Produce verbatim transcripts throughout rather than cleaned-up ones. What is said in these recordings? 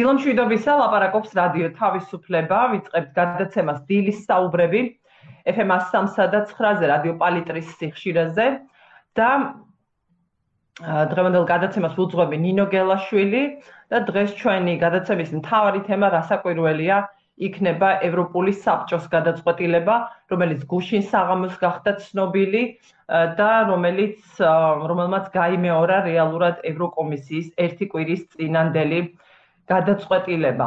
დილომშვიდობისა ლაპარაკობს რადიო თავისუფლება, ვიწყებთ გადაცემას დილის საუბრები ეფ ემ one oh three და nine-ზე რადიო პალიტრის სიხშირეზე და დღევანდელ გადაცემას უძღვები ნინო გელაშვილი და დღეს ჩვენი გადაცემის მთავარი თემა რასაკვირველია იქნება ევროპული საბჭოს გადაწყვეტილება, რომელიც გუშინ საღამოს გახდა ცნობილი და რომელიც რომელმაც გაიმეორა რეალურად ევროკომისიის ერთი კვირის წინანდელი გადაწყვეტილება.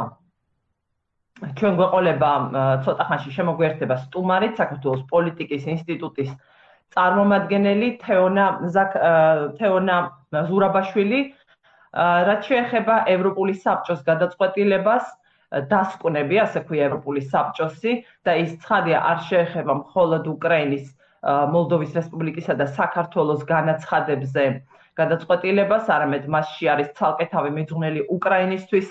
ჩვენ გვეყოლება ცოტა ხანში შემოგვიერთდება სტუმარით, საქართველოს პოლიტიკის ინსტიტუტის წარმომადგენელი თეონა თეონა ზურაბაშვილი, რაც შეეხება ევროპული საბჭოს გადაწყვეტილებას, დასკვნები, ასე ქვია ევროპული საბჭოსი და ის ცხადია არ შეეხება მხოლოდ უკრაინის, მოლდოვის რესპუბლიკისა და საქართველოს განაცხადებზე გადაწყვეტილებას, არამედ მასში არის ცალკეთავი მიძღვნილი უკრაინისთვის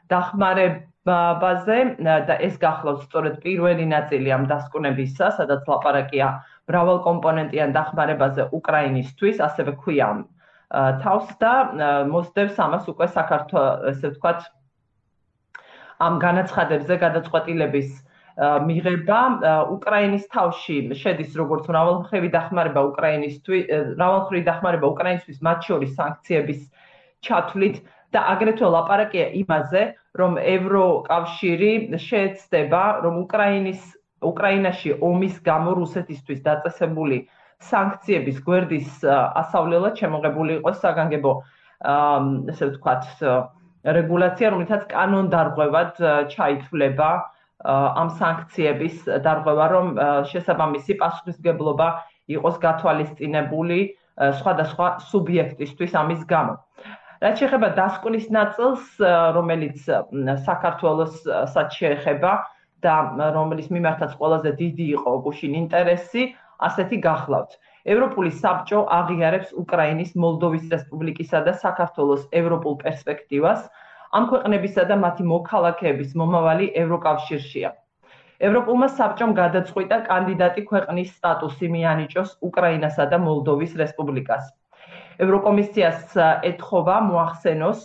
დახმარებაზე და ეს გახლავს სწორედ პირველი ნაწილი ამ დასკვნებისა, სადაც ლაპარაკია მრავალკომპონენტიან დახმარებაზე უკრაინისთვის, ასევე ქვია თავს და მოსდევს ამას უკვე საქართველოს, ესე ვთქვათ, ამ განაცხადებზე გადაწყვეტილების მიღება უკრაინის თავში შედის როგორც მრავალმხრივი დახმარება უკრაინისთვის, მრავალმხრივი დახმარება უკრაინისთვის, მათ შორის სანქციების ჩათვლით და აგრეთვე ლაპარაკია იმაზე, რომ ევროკავშირი შეეცდება, რომ უკრაინის უკრაინაში ომის გამო რუსეთისთვის დაწესებული სანქციების გვერდის ასავლელად შემოღებული იყოს საგანგებო, ესე ვთქვათ, რეგულაცია, რომელთაც კანონდარღვევად ჩაითვლება ამ სანქციების დარღვევა, რომ შესაბამისი პასუხისმგებლობა იყოს გათვალისწინებული სხვადასხვა სუბიექტისთვის ამის გამო. რაც შეეხება დასკვნის ნაწილს, რომელიც საქართველოსაც შეეხება და რომლის მიმართაც ყველაზე დიდი იყო გუშინ ინტერესი, ასეთი გახლავთ. ევროპული საბჭო აღიარებს უკრაინის, მოლდოვის რესპუბლიკისა და საქართველოს ევროპულ პერსპექტივას, ამ ქვეყნებისა და მათი მოქალაქეების მომავალი ევროკავშირშია. ევროპულმა საბჭომ გადაწყვიტა კანდიდატი ქვეყნის სტატუსი მიანიჭოს უკრაინასა და მოლდოვის რესპუბლიკას. ევროკომისიას ეთხოვა მოახსენოს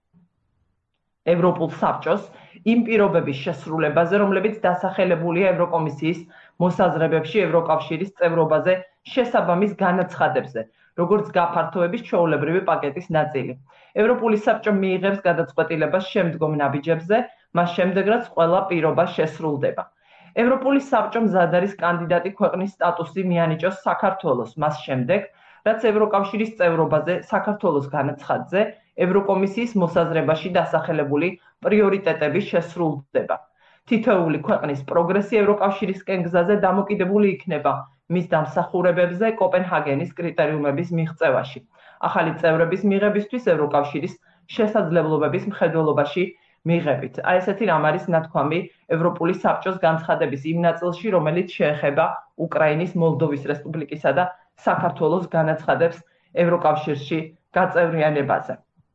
ევროპულ საბჭოს იმ პირობების შესრულებაზე, რომლებიც დასახელებულია ევროკომისიის მოსაზრებებში ევროკავშირის წევრობაზე შესაბამის განაცხადებზე, როგორც გაფართოების ჩვეულებრივი პაკეტის ნაწილი. ევროპული საბჭო მიიღებს გადაწყვეტილებას შემდგომ ნაბიჯებზე, მას შემდეგ რაც ყველა პირობა შესრულდება. ევროპული საბჭო მზად არის კანდიდატი ქვეყნის სტატუსი მიანიჭოს საქართველოს, მას შემდეგ, რაც ევროკავშირის წევრობაზე საქართველოს განაცხადზე ევროკომისიის მოსაზრებაში დასახელებული პრიორიტეტები შესრულდება. თითოეული ქვეყნის პროგრესი ევროკავშირისკენ გზაზე დამოკიდებული იქნება მის დამსახურებებზე კოპენჰაგენის კრიტერიუმების მიღწევაში. ახალი წევრების მიღებისთვის ევროკავშირის შესაძლებლობების მხედველობაში მიღებით. აი ესეთი რამ არის ნათქვამი ევროპული საბჭოს განცხადების იმ ნაწილში, რომელიც შეეხება უკრაინის, მოლდოვის რესპუბლიკისა და საქართველოს განაცხადებს ევროკავშირში გაწევრიანებაზე.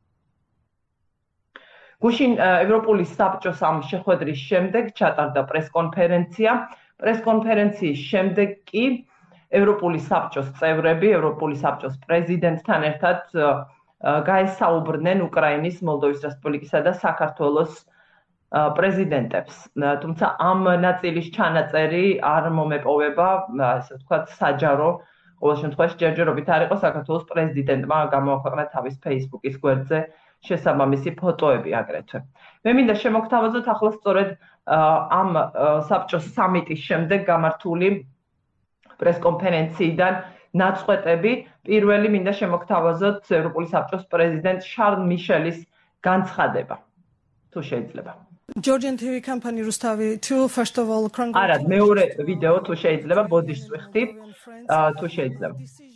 გუშინ ევროპული საბჭოს ამ შეხვედრის შემდეგ ჩატარდა პრესკონფერენცია. პრესკონფერენციის შემდეგ კი ევროპული საბჭოს წევრები, ევროპული საბჭოს პრეზიდენტთან ერთად გაესაუბრნენ უკრაინის, მოლდოვის რესპუბლიკისა და საქართველოს პრეზიდენტებს. თუმცა ამ ნაწილის ჩანაწერი არ მომეპოვება, ასე ვთქვათ, საჯარო, ყოველ შემთხვევაში ჯერჯერობით არ იყო საქართველოს პრეზიდენტმა გამოაქვეყნა თავის ფეისბუქის გვერდზე შესაბამისი ფოტოები აგრეთვე. მე მინდა შემოგთავაზოთ ახლა სწორედ ამ საბჭოს სამიტის შემდეგ გამართული პრესკონფერენციიდან ნაწყვეტები. პირველი მინდა შემოგთავაზოთ ევროპული საბჭოს პრეზიდენტ შარლ მიშელის განცხადება. თუ შეიძლება. Georgian T V company Rustavi two first of all არა, მეორე ვიდეო თუ შეიძლება ბოდიშს ვიხდი, თუ შეიძლება.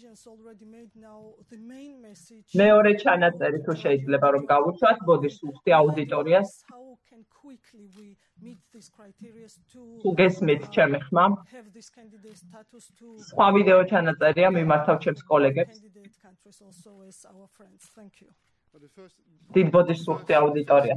მეორე ჩანაწერი თუ შეიძლება რომ გავუშვათ, ბოდიშს ვიხდი აუდიტორიას. თუ გესმით ჩემი ხმა. სხვა ვიდეო ჩანაწერია მიმართავ ჩემს კოლეგებს. დიდ ბოდიშსუხთი აუდიტორია.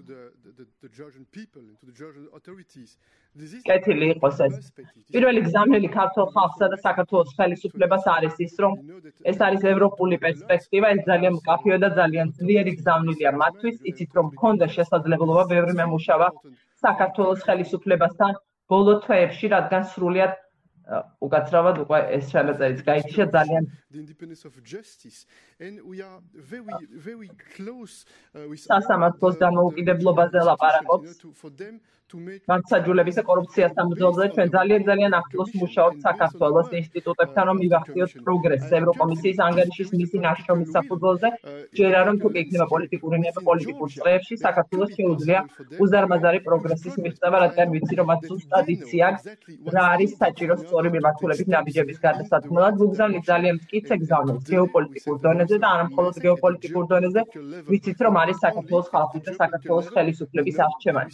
კეთილი იყოს ეს. პირველი გზავნილი ქართულ ხალხსა და საქართველოს ხელისუფლებას არის ის, რომ ეს არის ევროპული პერსპექტივა, ეს ძალიან მკაფიო და ძალიან ძლიერი გზავნილია მათთვის, იცით რომ მქონდა შესაძლებლობა ბევრი მემუშავა საქართველოს ხელისუფლებასთან ბოლო თვეებში, რადგან სრულიად უკაცრავად უკვე ეს შემოწერით გაიჩინა ძალიან სასამართლოს დამოუკიდებლობაზე ლაპარაკობს მართლმსაჯულებისა კორუფციასთან ბრძოლაზე ჩვენ ძალიან ძალიან ახლოს მუშაობთ საქართველოს ინსტიტუტებთან რომ მივახციოთ პროგრესს ევროკომისიის ანგარიშის მისი ნაშრომის საფუძველზე ჯერა რომ თუ კი იქნება პოლიტიკური ნება პოლიტიკურ წრეებში საქართველოს შეუძლია უზარმაზარი პროგრესის მიღწევა რადგან ვიცი რომ მათ ზუსტად იციან რა არის საჭირო სწორი მიმართულებით ნაბიჯების გადასათქმელად ვუგზავნით ძალიან მტკიცე გზავნილს გეოპოლიტიკურ დონეზე და არა მხოლოდ გეოპოლიტიკურ დონეზე ვიცით რომ არის საქართველოს ხალხის და საქართველოს ხელისუფლების არჩევანი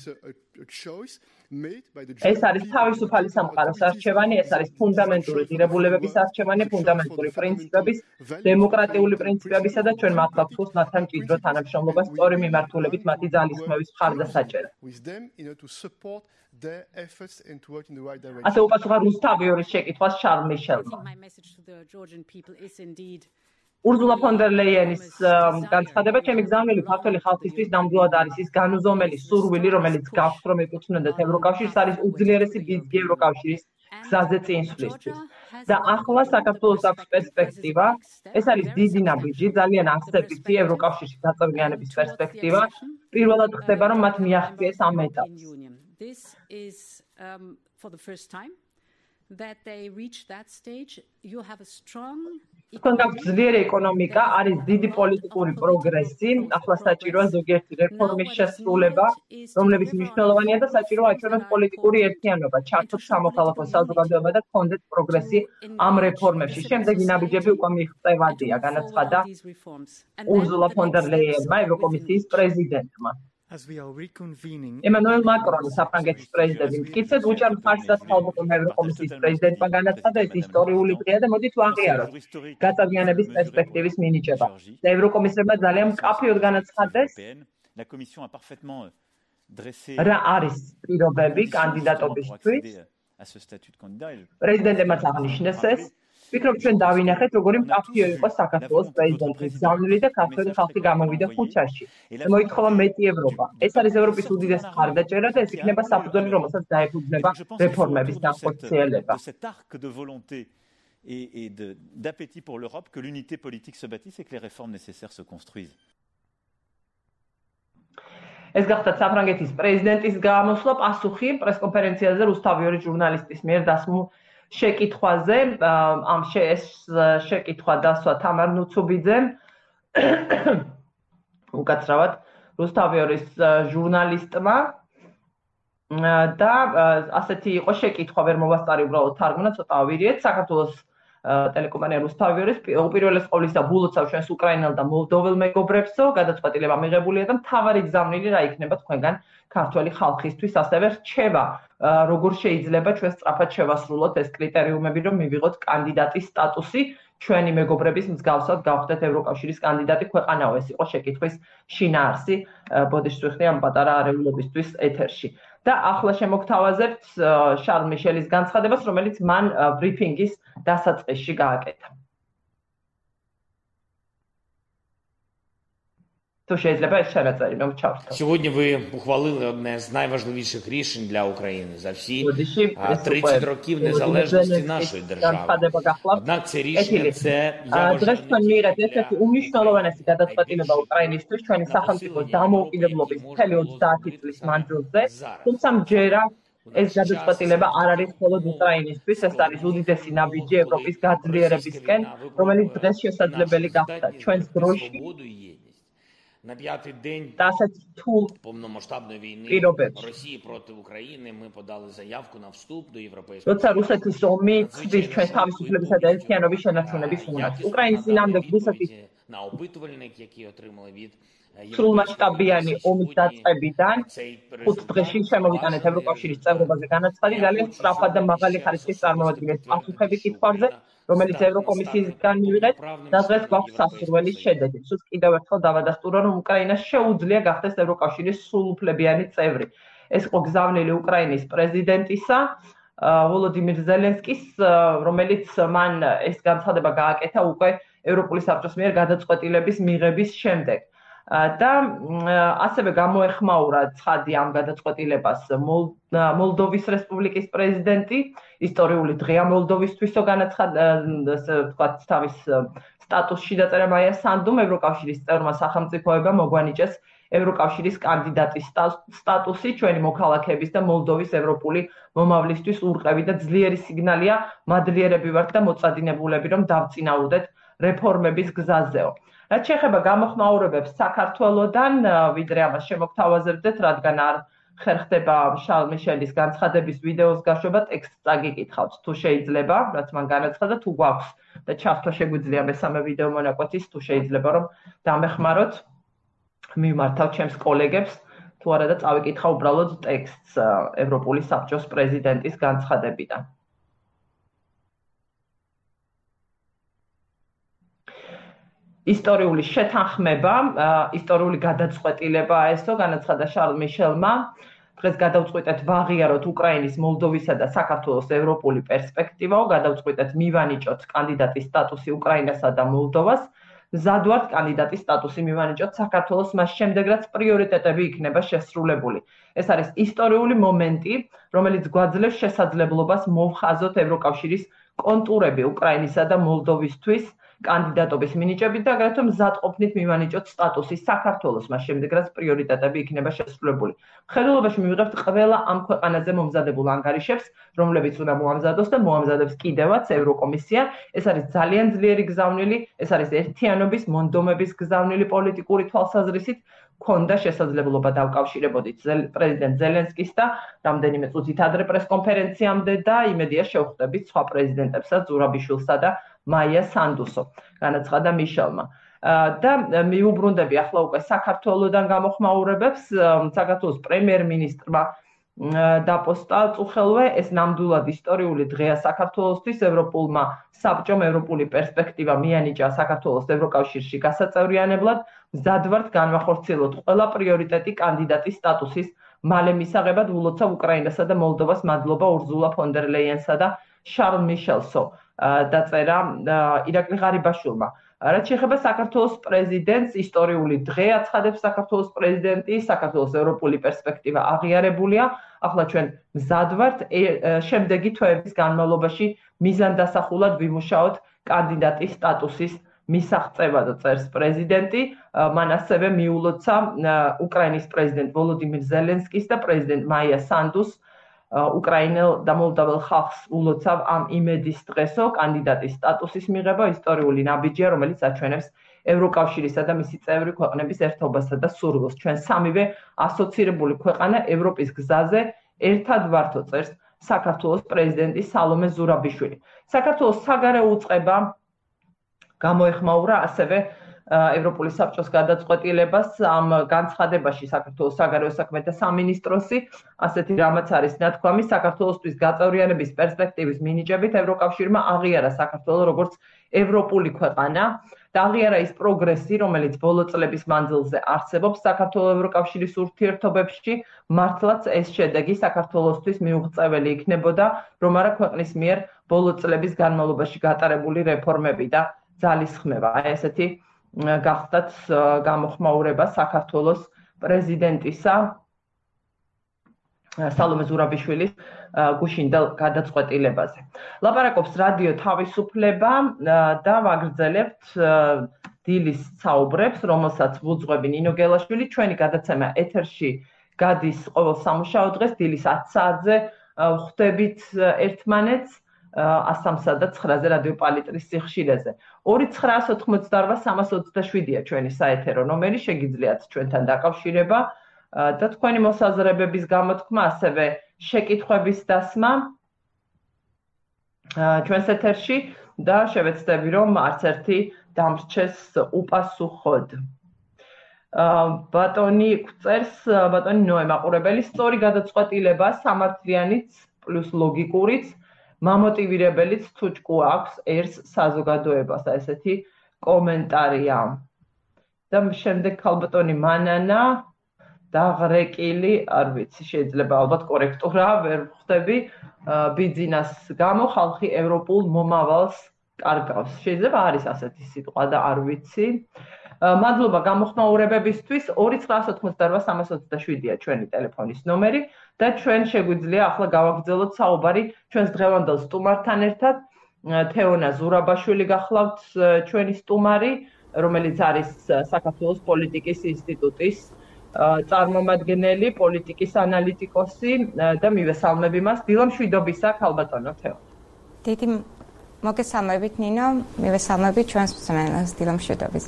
ეს არის თავისუფალი სამყაროს არჩევანი, ეს არის ფუნდამენტური ღირებულებების არჩევანი, ფუნდამენტური პრინციპების, დემოკრატიული პრინციპებისა და ჩვენ მართლაც მათთან მჭიდრო თანამშრომლობას სწორი მიმართულებით მათი ძალისხმევის მხარდასაჭერად. ასე უპასუხა რუსთავიორის შეკითხვას შარლ მიშელმა. Ursula von der Leyenis განცხადება ჩემი გზავნილი ქართული ხალხისთვის ნამდვილად არის ის განუზომელი სურვილი, რომელიც გაქვთ რომ ეკუთვნოდეთ ევროკავშირს, არის უძლიერესი ბიძგი ევროკავშირის გზაზე წინსვლისთვის. და ახლა საქართველოს აქვს პერსპექტივა, ეს არის დიდი ნაბიჯი, ძალიან აღსებითი ევროკავშირში გაწევრიანების პერსპექტივა. პირველად ხდება რომ მათ მიაღწიეს ამ ეტაპს. that they reach that stage you have a strong თქვენ გაქვთ ძლიერი ეკონომიკა, არის დიდი პოლიტიკური პროგრესი, ახლა საჭიროა ზოგიერთი რეფორმის შესრულება, რომლებიც მნიშვნელოვანია და საჭიროა აჩვენოს პოლიტიკური ერთიანობა, ჩართოთ სამოქალაქო საზოგადოება და გქონდეთ პროგრესი ამ რეფორმებში. შემდეგი ნაბიჯები უკვე მიღწევადია, განაცხადა Ursula von der Leyenმა, ევროკომისიის პრეზიდენტმა. Emmanuel Macron, საფრანგეთის პრეზიდენტი, მტკიცედ უჭერს მხარს და საუბრო ევროკომისიის პრეზიდენტმა განაცხადა ეს ისტორიული დღეა და მოდით ვაღიაროთ გაწევრიანების პერსპექტივის მინიჭება. და ევროკომისარმა ძალიან მკაფიოდ განაცხადეს რა არის პირობები კანდიდატობისთვის. პრეზიდენტებმაც აღნიშნეს ეს. ვფიქრობ ჩვენ დავინახეთ როგორი მკაფიო იყო საქართველოს პრეზიდენტის გზავნილი და ქართველი ხალხი გამოვიდა ხუჩაში. მოითხოვა მეტი ევროპა. ეს არის ევროპის უდიდესი მხარდაჭერა და ეს იქნება საფუძველი, რომელსაც დაეფუძნება რეფორმების განხორციელება. et d'appétit pour l'Europe que l'unité politique se bâtisse et que les réformes nécessaires se construisent. ეს გახდა საფრანგეთის პრეზიდენტის გამოსვლა პასუხი პრესკონფერენციაზე რუსთავიორის ჟურნალისტის მიერ დასმულ შეკითხვაზე ამ ეს შეკითხვა დასვა თამარ ნუცუბიძემ უკაცრავად რუსთავიორის ჟურნალისტმა და ასეთი იყო შეკითხვა ვერ მოვასწარი უბრალოდ თარგმნა ცოტა ავირიეთ საქართველოს ტელეკომპანია რუსთავიორის უპირველეს ყოვლისა ბულოცავ ჩვენს უკრაინელ და მოლდოվել მეგობრებსო გადაწყვეტილება მიღებულია და მთავარი გზავნილი რა იქნება თქვენგან ქართველი ხალხისთვის ასევე რჩევა როგორ შეიძლება ჩვენ სწრაფად შევასრულოთ ეს კრიტერიუმები რომ მივიღოთ კანდიდატის სტატუსი ჩვენი მეგობრების მსგავსად გავხდეთ ევროკავშირის კანდიდატი ქვეყანაო ეს იყო შეკითხვის შინაარსი ბოდიშს ვიხდი ამ პატარა არეულობისთვის ეთერში და ახლა შემოგთავაზებთ შარლ მიშელის განცხადებას რომელიც მან ბრიფინგის დასაწყისში გააკეთა Сьогодні ви ухвалили одне з найважливіших рішень для України за всі тридцять років незалежності нашої держави. Однак це рішення це я вважаю ესეთი უმნიშვნელოვანესი გადაწყვეტილება უკრაინისთვის ჩვენი სახელმწიფოს დამოუკიდებლობის მთელი ოცდაათი წლის მანძილზე, თუმცა მჯერა ეს გადაწყვეტილება არ არის მხოლოდ უკრაინისთვის, ეს არის უდიდესი ნაბიჯი ევროპის გაძლიერებისკენ, რომელიც დღეს შესაძლებელი გახდა ჩვენს დროში. На п'ятий день повномасштабної війни Росії проти України ми подали заявку на вступ до Європейського Союзу. რუსეთის ომი ცდის ჩვენს თავისუფლებისა და ერთიანობის შენარჩუნების უნარს. უკრაინის წინააღმდეგ რუსეთის на опитувальник, який отримали від სრულმასშტაბიანი ომის დაწყებიდან ხუთ დღეში შემოვიტანეთ ევროკავშირის წევრობაზე განაცხადი ძალიან სწრაფად და მაღალი ხარისხის წარმოადგენს პასუხები კითხვებზე, რომელიც ევროკომისიისგან მივიღეთ და დღეს გვაქვს სასურველი შედეგი. სულ კიდევ ერთხელ დავადასტურო, რომ უკრაინას შეუძლია გახდეს ევროკავშირის სრულუფლებიანი წევრი. ეს იყო გზავნილი უკრაინის პრეზიდენტისა ვოლოდიმირ ზელენსკის, რომელიც მან ეს განცხადება გააკეთა უკვე ევროპული საბჭოს მიერ გადაწყვეტილების მიღების შემდეგ. და ასევე გამოეხმაურა ცხადი ამ გადაწყვეტილებას მოლდოვის რესპუბლიკის პრეზიდენტი, ისტორიული დღეა მოლდოვისთვისო განაცხადა, ასე ვთქვათ, თავის სტატუსში დაწერა მაია სანდუმ, ევროკავშირის წევრმა სახელმწიფოებამ მოგვანიჭეს ევროკავშირის კანდიდატის სტატუსი ჩვენი მოქალაქეების და მოლდოვის ევროპული მომავლისთვის ურყევი და ძლიერი სიგნალია, მადლიერები ვართ და მოწადინებულები, რომ დავწინაურდეთ რეფორმების გზაზეო. რაც შეეხება გამოხმაურებებს საქართველოდან, ვიდრე ამას შემოგთავაზებდეთ, რადგან არ ხერხდება შარლ მიშელის განცხადების ვიდეოს გაშვება, ტექსტს წაგიკითხავთ, თუ შეიძლება, რაც მან განაცხადა, თუ გვაქვს და ჩართვა შეგვიძლია მესამე ვიდეო მონაკვეთის, თუ შეიძლება რომ დამეხმაროთ, მივმართავ ჩემს კოლეგებს, თუ არა და წავიკითხა უბრალოდ ტექსტს ევროპული საბჭოს პრეზიდენტის განცხადებიდან. ისტორიული შეთანხმება, ისტორიული გადაწყვეტილება ესო განაცხადა შარლ მიშელმა. დღეს გადავწყვიტეთ ვაღიაროთ უკრაინის, მოლდოვისა და საქართველოს ევროპული პერსპექტივაო, გადავწყვიტეთ მივანიჭოთ კანდიდატის სტატუსი უკრაინასა და მოლდოვას. მზად ვართ კანდიდატის სტატუსი მივანიჭოთ საქართველოს მას შემდეგ, რაც პრიორიტეტები იქნება შესრულებული. ეს არის ისტორიული მომენტი, რომელიც გვაძლევს შესაძლებლობას მოვხაზოთ ევროკავშირის კონტურები უკრაინისა და მოლდოვისთვის კანდიდატობის მინიჭებით და აგრეთვე მზადყოფნით მივანიჭოთ სტატუსი საქართველოს მას შემდეგ, რაც პრიორიტეტები იქნება შესრულებული. მხედველობაში მივიღებთ ყველა ამ ქვეყანაზე მომზადებულ ანგარიშებს, რომლებიც უნდა მოამზადოს და მოამზადებს კიდევაც ევროკომისია. ეს არის ძალიან ძლიერი გზავნილი, ეს არის ერთიანობის, მონდომების გზავნილი პოლიტიკური თვალსაზრისით. ქონდა შესაძლებლობა დავკავშირებოდით პრეზიდენტ ზელენსკის და რამდენიმე წუთით ადრე პრესკონფერენციამდე და იმედია შევხვდებით სხვა პრეზიდენტებსაც, ზურაბიშვილსა და მაია სანდუსო, განაცხადა მიშელმა. და მიუბრუნდები ახლა უკვე საქართველოსდან გამოხმაურებებს, საქართველოს პრემიერ-მინისტრმა დაპოსტა წუხელვე, ეს ნამდვილად ისტორიული დღეა საქართველოსთვის, ევროპულმა საბჭომ ევროპული პერსპექტივა მიანიჭა საქართველოს ევროკავშირში გასაწევრიანებლად, მზად ვართ განვახორციელოთ ყველა პრიორიტეტი კანდიდატის სტატუსის მალე მისაღებად, ულოცავ უკრაინასა და მოლდოვას მადლობა ურზულა ფონ დერ ლეიენსა და შარლ მიშელსო. დაწერა ირაკლი ღარიბაშვილმა. რაც შეეხება საქართველოს პრეზიდენტს, ისტორიული დღე აცხადებს საქართველოს პრეზიდენტი, საქართველოს ევროპული პერსპექტივა აღიარებულია. ახლა ჩვენ მზად ვართ შემდეგი თვეების განმავლობაში მიზანდასახულად ვიმუშაოთ კანდიდატის სტატუსის მისაღწევად, წერს პრეზიდენტი. მან ასევე მიულოცა უკრაინის პრეზიდენტ ვოლოდიმირ ზელენსკის და პრეზიდენტ მაია სანდუს უკრაინელ და მოლდაվել ხალხს ულოცავ ამ იმედის დღესო კანდიდატის სტატუსის მიღება, ისტორიული ნაბიჯია, რომელიც აჩვენებს ევროკავშირისა და მისი წევრი ქვეყნების ერთობასა და სურვილს. ჩვენ სამივე ასოცირებული ქვეყანა ევროპის გზაზე ერთად ვართო, წერს საქართველოს პრეზიდენტი სალომე ზურაბიშვილი. საქართველოს საგარეო უწყება გამოეხმაურა ასევე ევროპული საბჭოს გადაწყვეტილებას ამ განცხადებაში საქართველოს საგარეო საქმეთა სამინისტროსი ასეთი რამაც არის ნათქვამი საქართველოსთვის გაწევრიანების პერსპექტივის მინიჭებით ევროკავშირმა აღიარა საქართველოს როგორც ევროპული ქვეყანა და აღიარა ის პროგრესი, რომელიც ბოლო წლების მანძილზე არსებობს საქართველოს ევროკავშირის ურთიერთობებში, მართლაც ეს შედეგი საქართველოსთვის მიუღწეველი იქნებოდა, რომ არა ქვეყნის მიერ ბოლო წლების განმავლობაში გატარებული რეფორმები და ძალისხმევა. აი ესეთი გახდათ გამოხმაურება საქართველოს პრეზიდენტისა სალომე ზურაბიშვილის გუშინდელ გადაწყვეტილებაზე. ლაპარაკობს რადიო თავისუფლება და ვაგრძელებთ დილის საუბრებს, რომელსაც ვუძღვები ნინო გელაშვილი. ჩვენი გადაცემა ეთერში გადის ყოველ სამუშაო დღეს დილის ათ საათზე, ხვდებით ერთმანეთს ასამსა და ცხრაზე რადიო პალიტრის სიხშირეზე. ორი ცხრაას ოთხმოცდაორვა სამას ოცდაშვიდია ჩვენი საეთერო ნომერი, შეგიძლიათ ჩვენთან დაკავშირება და თქვენი მოსაზრებების გამოთქმა, ასევე შეკითხვების დასმა ჩვენს ეთერში და შევეცდები, რომ არც ერთი დამრჩეს უპასუხოდ. ბატონი წერს, ბატონი ნოე მაყურებელი, სწორი გადაწყვეტილება სამართლიანიც პლუს ლოგიკურიც, მამოტივირებელიც თუ ჭკუ აქვს ერს საზოგადოებას, ესეთი კომენტარია. და შემდეგ ქალბატონი მანანა დაღრეკილი, არ ვიცი, შეიძლება ალბათ კორექტურა, ვერ ხვდები, ბიძინას გამო ხალხი ევროპულ მომავალს კარგავს. შეიძლება არის ასეთი სიტყვა და არ ვიცი. მადლობა გამოხმაურებებისთვის. ორი ცხრა ოთხმოცდაოთხ სამას ოცდაშვიდია ჩვენი ტელეფონის ნომერი და ჩვენ შეგვიძლია ახლა გავაგრძელოთ საუბარი ჩვენს დღევანდელ სტუმართან ერთად. თეონა ზურაბაშვილი გახლავთ ჩვენი სტუმარი, რომელიც არის საქართველოს პოლიტიკის ინსტიტუტის წარმომადგენელი, პოლიტიკის ანალიტიკოსი და მივესალმები მას. დილა მშვიდობისა, ქალბატონო თეო. დიდი მოგესალმებით ნინო, მივესალმებით ჩვენს მსმენელს, დილა მშვიდობის.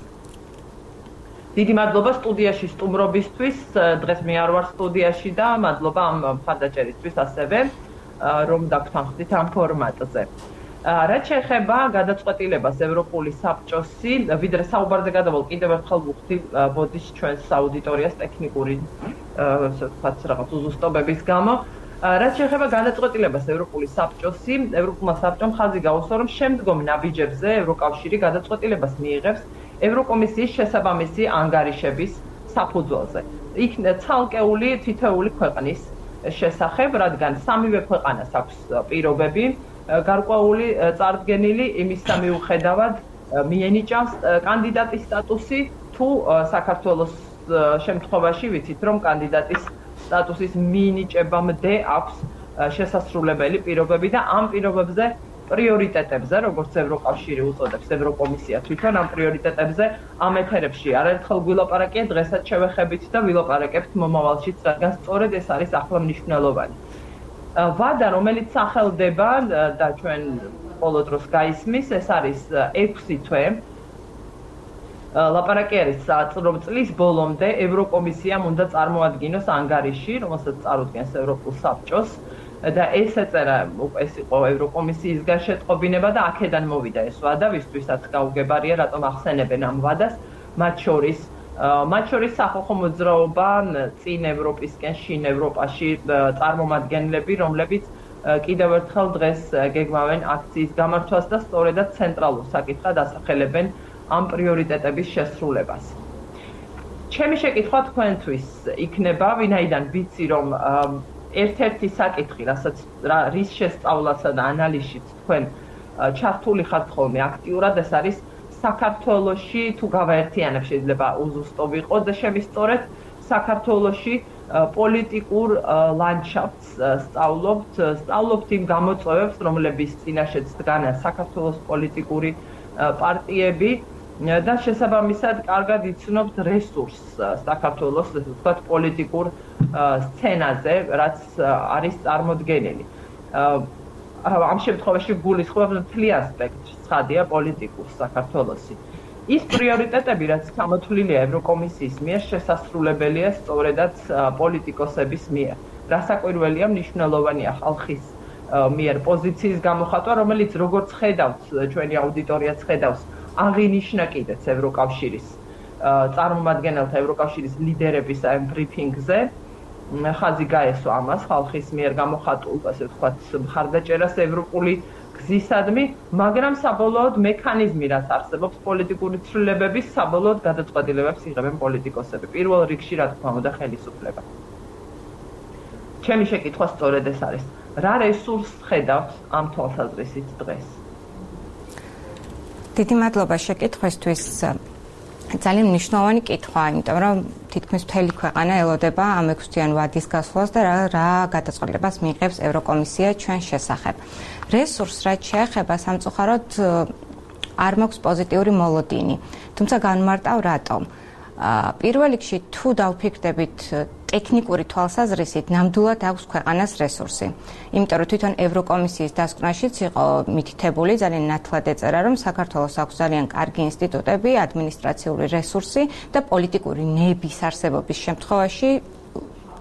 დიდი მადლობა სტუდიაში სტუმრობისთვის. დღეს მე არ ვარ სტუდიაში და მადლობა ამ მხარდაჭერისთვის ასევე, რომ დაგთანხმდით ამ ფორმატზე. რაც შეეხება გადაწყვეტილებას ევროპული საბჭოსი, ვიდრე საუბარზე გადავალ, კიდევ ერთხელ ვუხდი ბოდიშ ჩვენს აუდიტორიას ტექნიკური ასე ვთქვათ რაღაც უზუსტობების გამო. რაც შეეხება გადაწყვეტილებას ევროპული საბჭოსი, ევროპულმა საბჭომ ხაზი გაუსვა, რომ შემდგომ ნაბიჯებზე ევროკავშირი გადაწყვეტილებას მიიღებს ევროკომისიის შესაბამისი ანგარიშების საფუძველზე. იქ ცალკეული თითოეული ქვეყნის შესახებ, რადგან სამივე ქვეყანას აქვს პირობები გარკვეული წარდგენილი იმისა მიუხედავად მიენიჭავს კანდიდატის სტატუსი თუ საქართველოს შემთხვევაში ვიცით რომ კანდიდატის სტატუსის მიენიჭებამდე აქვს შესასრულებელი პირობები და ამ პირობებზე პრიორიტეტებზე როგორც ევროკავშირი უწოდებს ევროკომისია თვითონ ამ პრიორიტეტებზე ამ ეთერებში არაერთხელ ვილაპარაკია დღესაც შევეხებით და ვილაპარაკებთ მომავალშიც რადგან სწორედ ეს არის ახლა მნიშვნელოვანი. ვადა, რომელიც სახელდება და ჩვენ ბოლო დროს გაისმის, ეს არის ექვსი თვე. ლაპარაკი არის რომ წლის ბოლომდე ევროკომისიამ უნდა წარმოადგინოს ანგარიში, რომელსაც წარუდგენს ევროპულ საბჭოს და ეს ეწერა ეს იყო ევროკომისიისგან შეტყობინება და აქედან მოვიდა ეს ვადა, ვისთვისაც გაუგებარია, რატომ ახსენებენ ამ ვადას, მათ შორის მათ შორის სახალხო მოძრაობა წინ ევროპისკენ შინ ევროპაში წარმომადგენლები, რომლებიც კიდევ ერთხელ დღეს გეგმავენ აქციის გამართვას და სწორედაც ცენტრალურ საკითხად ასახელებენ ამ პრიორიტეტების შესრულებას. ჩემი შეკითხვა თქვენთვის იქნება, ვინაიდან ვიცი რომ ერთ-ერთი საკითხი, რასაც რის შესწავლასა და ანალიზშიც თქვენ ჩართული ხართ ხოლმე აქტიურად, ეს არის საქართველოში თუ გავაერთიანებ შეიძლება უზუსტო ვიყო და შემისწორეთ საქართველოში პოლიტიკურ ლანდშაფტს სწავლობთ, სწავლობთ იმ გამოწვევებს, რომლების წინაშეც დგანან საქართველოს პოლიტიკური პარტიები და შესაბამისად კარგად იცნობთ რესურსს საქართველოს, ასე ვთქვათ, პოლიტიკურ სცენაზე, რაც არის წარმოდგენილი. ამ შემთხვევაში გულისხმობ მთლიან სპექტრს, ცხადია პოლიტიკურ საქართველოსი. ის პრიორიტეტები, რაც გამოთვლილია ევროკომისიის მიერ, შესასრულებელია სწორედაც პოლიტიკოსების მიერ. რასაკვირველია, მნიშვნელოვანია ხალხის მიერ პოზიციის გამოხატვა, რომელიც როგორც ხედავთ, ჩვენი აუდიტორიაც ხედავს, აღინიშნა კიდეც ევროკავშირის წარმომადგენელთა ევროკავშირის ლიდერების ამ ბრიფინგზე. ხაზი გაესვა ამას ხალხის მიერ გამოხატულ, ასე ვთქვათ, მხარდაჭერას ევროპული გზისადმი, მაგრამ საბოლოოდ მექანიზმი, რაც არსებობს პოლიტიკური ცვლილებების, საბოლოოდ გადაწყვეტილებებს იღებენ პოლიტიკოსები. პირველ რიგში, რა თქმა უნდა, ხელისუფლება. ჩემი შეკითხვა სწორედ ეს არის. რა რესურსს ხედავთ ამ თვალსაზრისით დღეს? დიდი მადლობა შეკითხვისთვის. ძალიან მნიშვნელოვანი კითხვაა, იმიტომ რომ თითქმის მთელი ქვეყანა ელოდება ამ ექვსთვიან ვადის გასვლას და რა რა გადაწყვეტილებას მიიღებს ევროკომისია ჩვენ შესახებ. რესურსს რაც შეეხება სამწუხაროდ არ მაქვს პოზიტიური მოლოდინი. თუმცა განმარტავ რატომ. პირველ რიგში თუ დავფიქრდებით ტექნიკური თვალსაზრისით, ნამდვილად აქვს ქვეყანას რესურსი. იმიტომ რომ თვითონ ევროკომისიის დასკვნაშიც იყო მითითებული, ძალიან ნათლად ეწერა, რომ საქართველოს აქვს ძალიან კარგი ინსტიტუტები, ადმინისტრაციული რესურსი და პოლიტიკური ნების არსებობის შემთხვევაში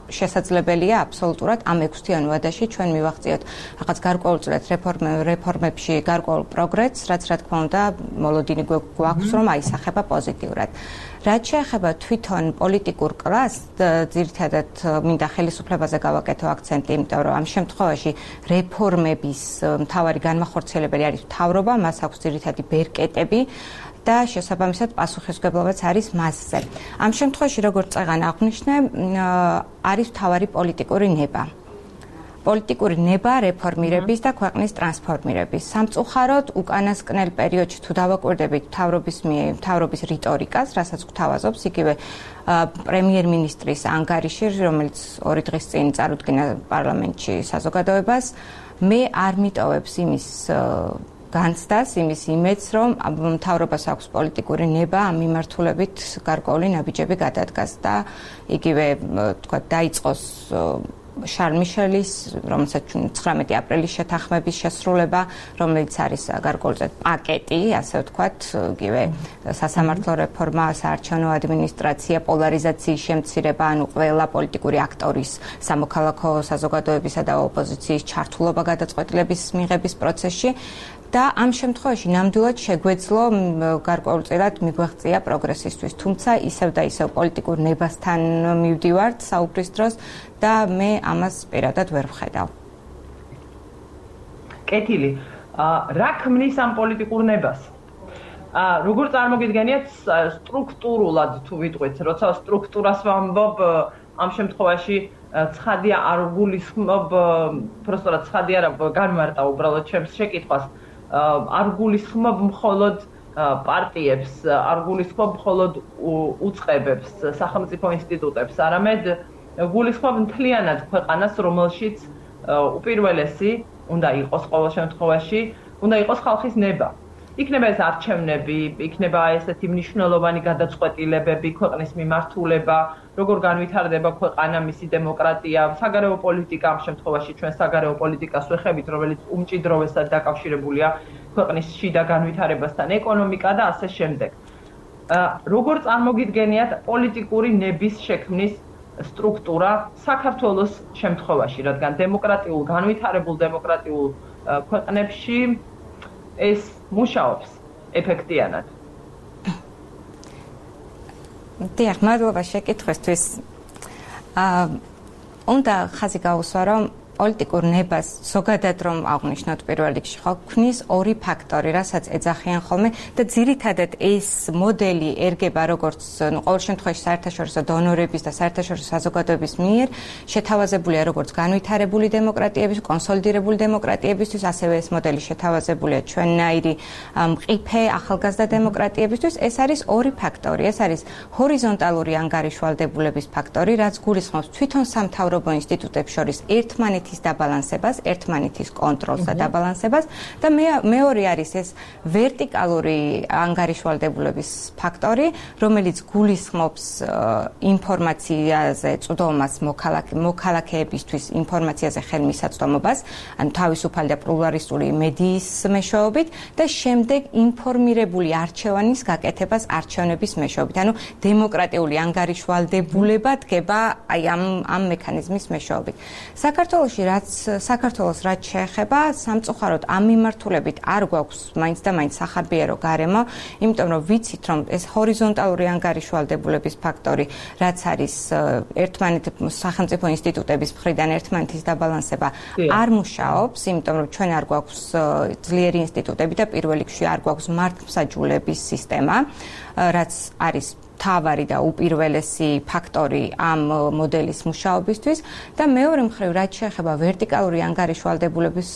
შესაძლებელია აბსოლუტურად ამ ექვსთვიანი ვადაში ჩვენ მივაღწიოთ რაღაც გარკვეულწილად რეფორმებში გარკვეულ პროგრესს, რაც რა თქმა უნდა მოლოდინი გვაქვს, რომ აისახება პოზიტიურად. რაც შეეხება თვითონ პოლიტიკურ კლასს, ძირითადად მინდა ხელისუფლებაზე გავაკეთო აქცენტი, იმიტომ რომ ამ შემთხვევაში რეფორმების მთავარი განმახორციელებელი არის მთავრობა, მას აქვს ძირითადი ბერკეტები და შესაბამისად პასუხისმგებლობაც არის მასზე. ამ შემთხვევაში, როგორც წეგან აღნიშნე, არის მთავარი პოლიტიკური ნება. პოლიტიკური ნება რეფორმირების და ქვეყნის ტრანსფორმირების. სამწუხაროდ, უკანასკნელ პერიოდში თუ დავაკვირდებით მთავრობის მთავრობის რიტორიკას, რასაც გვთავაზობს იგივე პრემიერ-მინისტრის ანგარიში, რომელიც ორი დღის წინ წარუდგინა პარლამენტში საზოგადოებას, მე არ მიტოვებს იმის განცდას, იმის იმედს, რომ მთავრობას აქვს პოლიტიკური ნება ამ მიმართულებით გარკვეული ნაბიჯები გადადგას და იგივე თქვა დაიწყოს შარლ მიშელის, რომელსაც ცხრამეტი აპრილის შეთანხმების შესრულება, რომელიც არის გარკვეული პაკეტი, ასე ვთქვათ, იგივე სასამართლო რეფორმა, საარჩევნო ადმინისტრაცია, პოლარიზაციის შემცირება, ანუ ყველა პოლიტიკური აქტორის, სამოქალაქო საზოგადოებისა და ოპოზიციის ჩართულობა გადაწყვეტილების მიღების პროცესში. და ამ შემთხვევაში ნამდვილად შეგვეძლო გარკვეულწილად მიგვეღწია პროგრესისთვის, თუმცა ისევ და ისევ პოლიტიკურ ნებასთან მივდივართ საუბრის დროს და მე ამას პირადად ვერ ვხედავ. კეთილი, რა ქმნის ამ პოლიტიკურ ნებას? როგორ წარმოგიდგენიათ სტრუქტურულად თუ ვიტყვით, როცა სტრუქტურას ვამბობ, ამ შემთხვევაში ცხადია არ გულისხმობ, პროსტად ცხადია რა განმარტა უბრალოდ ჩემს შეკითხვას. არ გულისხმობ მხოლოდ პარტიებს, არ გულისხმობ მხოლოდ უწყებებს, სახელმწიფო ინსტიტუტებს, არამედ გულისხმობ მთლიანად ქვეყანას, რომელშიც უპირველესი უნდა იყოს ყოველ შემთხვევაში, უნდა იყოს ხალხის ნება. იქნება ეს არჩევნები, იქნება ესეთი მნიშვნელოვანი გადაწყვეტილებები, ქვეყნის მიმართულება, როგორ განვითარდება ქვეყანა, მისი დემოკრატია, საგარეო პოლიტიკა, ამ შემთხვევაში ჩვენ საგარეო პოლიტიკას ვეხებით, რომელიც უმჭიდროვესად დაკავშირებულია ქვეყნის შიდა განვითარებასთან, ეკონომიკა და ასე შემდეგ. როგორ წარმოგიდგენიათ პოლიტიკური ნების შექმნის სტრუქტურა საქართველოს შემთხვევაში, რადგან დემოკრატიულ, განვითარებულ დემოკრატიულ ქვეყნებში ეს მუშაობს ეფექტიანად. დიახ, მადლობა შეკითხვისთვის. აა უნდა ხაზი გაუსვა, რომ პოლიტიკურ ნებას ზოგადად რომ აღნიშნოთ პირველ რიგში ხო ქმნის ორი ფაქტორი, რასაც ეძახიან ხოლმე და ძირითადად ეს მოდელი ერგება როგორც ნუ ყოველ შემთხვევაში საერთაშორისო დონორების და საერთაშორისო საზოგადოების მიერ შეთავაზებულია როგორც განვითარებული დემოკრატიების, კონსოლიდირებული დემოკრატიებისთვის, ასევე ეს მოდელი შეთავაზებულია ჩვენნაირი მყიფე ახალგაზრდა დემოკრატიებისთვის. ეს არის ორი ფაქტორი. ეს არის ჰორიზონტალური ანგარიშვალდებულების ფაქტორი, რაც გულისხმობს თვითონ სამთავრობო ინსტიტუტებს შორის ერთმანეთს დაბალანსებას, ერთმანეთის კონტროლს და დაბალანსებას და მეორე არის ეს ვერტიკალური ანგარიშვალდებულების ფაქტორი, რომელიც გულისხმობს ინფორმაციაზე წვდომას მოქალაქეებისთვის, ინფორმაციაზე ხელმისაწვდომობას, ანუ თავისუფალი და პლურალისტური მედიის მეშვეობით და შემდეგ ინფორმირებული არჩევანის გაკეთებას არჩევნების მეშვეობით, ანუ დემოკრატიული ანგარიშვალდებულება დგება აი ამ ამ მექანიზმის მეშვეობით. საქართველოს რაც საქართველოს რაც შეეხება სამწუხაროდ ამ მიმართულებით არ გვაქვს მაინც და მაინც სახარბიერო გარემო, იმიტომ რომ ვიცით რომ ეს ჰორიზონტალური ანგარიშვალდებულების ფაქტორი, რაც არის ერთმანეთ სახელმწიფო ინსტიტუტების მხრიდან ერთმანეთის დაბალანსება არ მუშაობს, იმიტომ რომ ჩვენ არ გვაქვს ძლიერი ინსტიტუტები და პირველ რიგში არ გვაქვს მართლმსაჯულების სისტემა, რაც არის თავარი და უპირველესი ფაქტორი ამ მოდელის მუშაობისთვის და მეორე მხრივ რაც შეეხება ვერტიკალური ანგარიშვალდებულების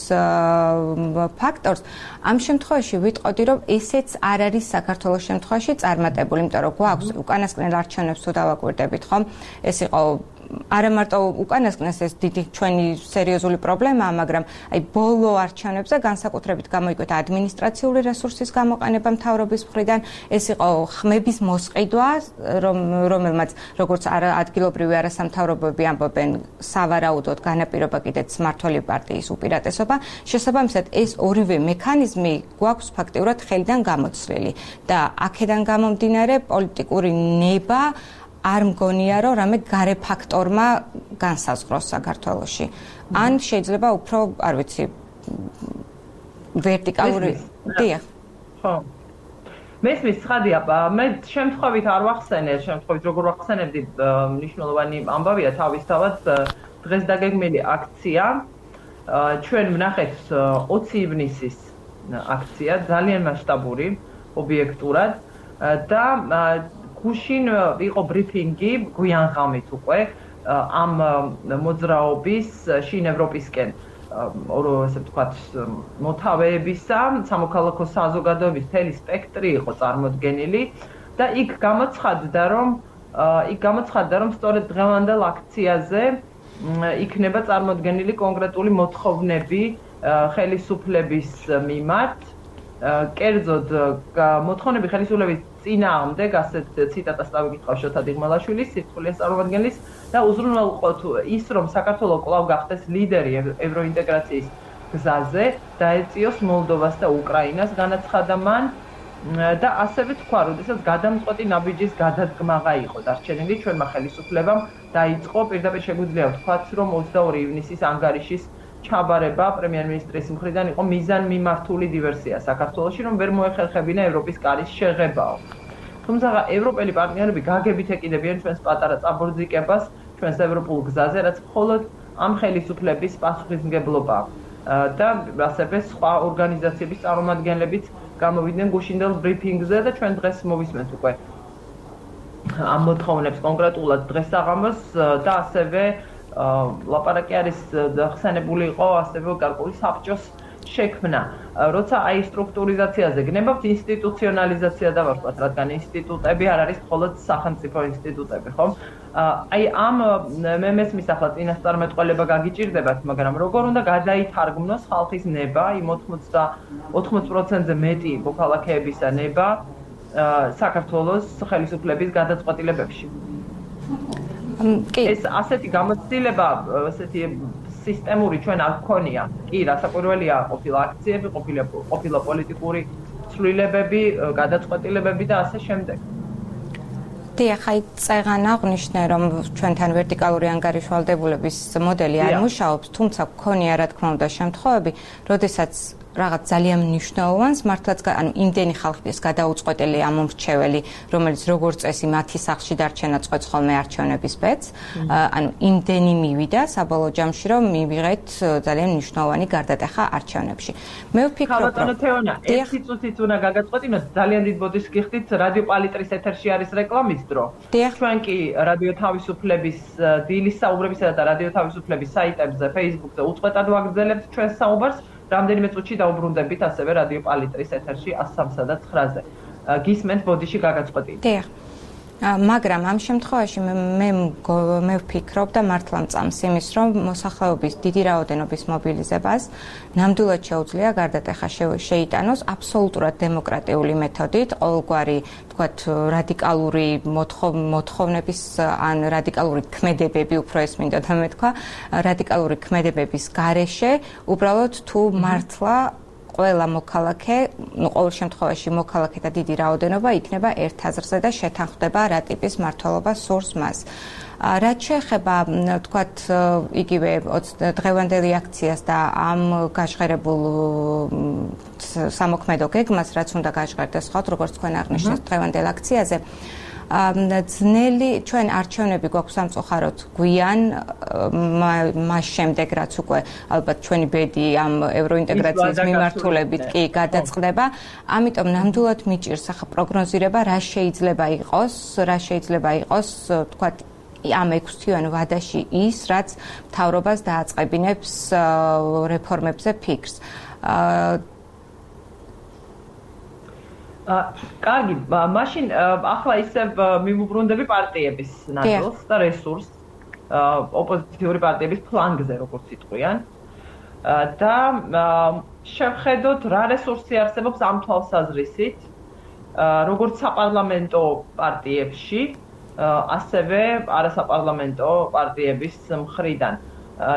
ფაქტორს, ამ შემთხვევაში ვიტყოდი რომ ესეც არ არის საქართველოს შემთხვევაში წარმატებული, იმიტომ რომ გვაქვს უკანასკნელ არჩევნებს თუ დავაკვირდებით, ხომ? ეს იყო არა მარტო უკანასკნელს ეს დიდი ჩვენი სერიოზული პრობლემაა, მაგრამ აი ბოლო არჩევნებზე განსაკუთრებით გამოიკვეთა ადმინისტრაციული რესურსის გამოყენება მთავრობის მხრიდან, ეს იყო ხმების მოსყიდვა, რომელმაც როგორც ადგილობრივი არასამთავრობოები ამბობენ, სავარაუდოდ განაპირობა კიდეც მმართველი პარტიის უპირატესობა. შესაბამისად, ეს ორივე მექანიზმი გვაქვს ფაქტიურად ხელიდან გამოცვლილი და აქედან გამომდინარე პოლიტიკური ნება არ მგონია რომ რამე გარე ფაქტორმა განსაზღვროს საქართველოში. ან შეიძლება უფრო, არ ვიცი, ვერტიკალური დიახ. ხო. მესმის ცხადია, მე შემთხვევით არ ვახსენე, შემთხვევით როგორ ვახსენებდი, მნიშვნელოვანი ამბავია თავისთავად დღეს დაგეგმილი აქცია. ჩვენ ვნახეთ ოცი ივნისის აქცია, ძალიან მასშტაბური, ობიექტურად და გუშინ იყო ბრიფინგი გვიან ღამით უკვე ამ მოძრაობის შინ ევროპისკენ ასე ვთქვათ მოთავეებისა, სამოქალაქო საზოგადოების მთელი სპექტრი იყო წარმოდგენილი და იქ გამოცხადდა რომ იქ გამოცხადდა რომ სწორედ დღევანდელ აქციაზე იქნება წარმოდგენილი კონკრეტული მოთხოვნები ხელისუფლების მიმართ. კერძოდ მოთხოვნები ხელისუფლების წინააღმდეგ, ასეთ ციტატას დავიკითხავ შოთა დიღმალაშვილის, სირცხვილის წარმომადგენლის და უზრუნველყოთ ის, რომ საქართველო კვლავ გახდეს ლიდერი ევროინტეგრაციის გზაზე, დაეწიოს მოლდოვას და უკრაინას, განაცხადა მან და ასევე თქვა, როდესაც გადამწყვეტი ნაბიჯის გადადგმაღა იყო დარჩენილი ჩვენმა ხელისუფლებამ, დაიწყო პირდაპირ შეგვიძლია ვთქვათ, რომ ოცდაორი ივნისის ანგარიშის ჩაბარება პრემიერ-მინისტრის მხრიდან იყო მიზანმიმართული დივერსია საქართველოში, რომ ვერ მოეხერხებინა ევროპის კარის შეღებაო. თუმცა ევროპელი პარტნიორები გაგებით ეკიდებიან ჩვენს პატარა წაბორძიკებას, ჩვენს ევროპულ გზაზე, რაც მხოლოდ ამ ხელისუფლების პასუხისმგებლობა და ასევე სხვა ორგანიზაციების წარმომადგენლებიც გამოვიდნენ გუშინდელ ბრიფინგზე და ჩვენ დღეს მოვისმენთ უკვე ამ მოთხოვნებს კონკრეტულად დღეს აღამოს და ასევე ლაპარაკი არის ხსენებული იყო ასევე გარკვეული საბჭოს შექმნა. როცა აი სტრუქტურიზაციაზე გნებავთ ინსტიტუციონალიზაცია და ვარქვათ, რადგან ინსტიტუტები არ არის მხოლოდ სახელმწიფო ინსტიტუტები, ხომ? აი ამ მე მესმის ახლა წინასწარმეტყველება გაგიჭირდებათ, მაგრამ როგორ უნდა გადაითარგმნოს ხალხის ნება, იმ ოთხმოც პროცენტზე მეტი მოქალაქეებისა ნება საქართველოს ხელისუფლების გადაწყვეტილებებში. ეს ასეთი გამოცდილება, ასეთი სისტემური ჩვენ არ გქონია. კი, რასაკვირველია, ყოფილა აქციები, ყოფილა ყოფილა პოლიტიკური ცვლილებები, გადაწყვეტილებები და ასე შემდეგ. დიახ, აი წეგან აღნიშნე, რომ ჩვენთან ვერტიკალური ანგარიშვალდებულების მოდელი არ მუშაობს, თუმცა გქონია რა თქმა უნდა შემთხვევები, როდესაც რაღაც ძალიან მნიშვნელოვანს მართლაც ანუ იმდენი ხალხის გადაუწყვეტელი ამომრჩეველი, რომელიც როგორც წესი მათი სახლში დარჩენა წყვეტს ხოლმე არჩევნების ბედს, ანუ იმდენი მივიდა საბოლოო ჯამში, რომ მივიღეთ ძალიან მნიშვნელოვანი გარდატეხა არჩევნებში. მე ვფიქრობ, რომ ბატონო თეონა, ერთი წუთით უნდა გაგაწყვეტინოთ, ძალიან დიდ ბოდიშს გიხდით, რადიო პალიტრის ეთერში არის რეკლამის დრო. ჩვენ კი რადიო თავისუფლების დილის საუბრებისა და რადიო თავისუფლების საიტებზე, Facebook-ზე უწყვეტად ვაგრძელებთ ჩვენს საუბარს. რამდენიმე წუთში დაუბრუნდებით ასევე რადიო პალიტრის ეთერში one oh three და nine-ზე. გისმენთ ბოდიში გაგაწყვეტინეთ. დიახ. მაგრამ ამ შემთხვევაში მე მე ვფიქრობ და მართლა მწამს იმის, რომ მოსახლეობის დიდი რაოდენობის მობილიზებას ნამდვილად შეუძლია გარდატეხა შეიტანოს აბსოლუტურად დემოკრატიული მეთოდით, ყოველგვარი, თქვათ, რადიკალური მოთხოვნების ან რადიკალური ქმედებები, უფრო ეს მინდა და მეთქვა, რადიკალური ქმედებების გარეშე, უბრალოდ თუ მართლა ყველა მოქალაქე, ну, ყოველ შემთხვევაში მოქალაქეთა დიდი რაოდენობა იქნება ერთ აზრზე და შეთანხმდება რა ტიპის მმართველობა სურს მას. რაც შეეხება, თქვათ, იგივე დღევანდელი აქციას და ამ გაჟღერებულ სამოქმედო გეგმას, რაც უნდა გაჟღერდეს ხოთ, როგორც თქვენ აღნიშნეთ დღევანდელ აქციაზე, ძნელი ჩვენ არჩევნები გვაქვს სამწუხაროდ გვიან მას შემდეგ რაც უკვე ალბათ ჩვენი ბედი ამ ევროინტეგრაციის მიმართულებით კი გადაწყდება, ამიტომ ნამდვილად მიჭირს ახლა პროგნოზირება რა შეიძლება იყოს, რა შეიძლება იყოს, თქვათ, ამ ექვსთვიან ვადაში ის, რაც მთავრობას დააწყებინებს რეფორმებზე ფიქრს. კარგი, მაშინ ახლა ისევ მივუბრუნდები პარტიების ნაწილს და რესურსს ოპოზიციური პარტიების ფლანგზე, როგორც იტყვიან. და შევხედოთ რა რესურსი არსებობს ამ თვალსაზრისით, როგორც საპარლამენტო პარტიებში, ასევე არასაპარლამენტო პარტიების მხრიდან.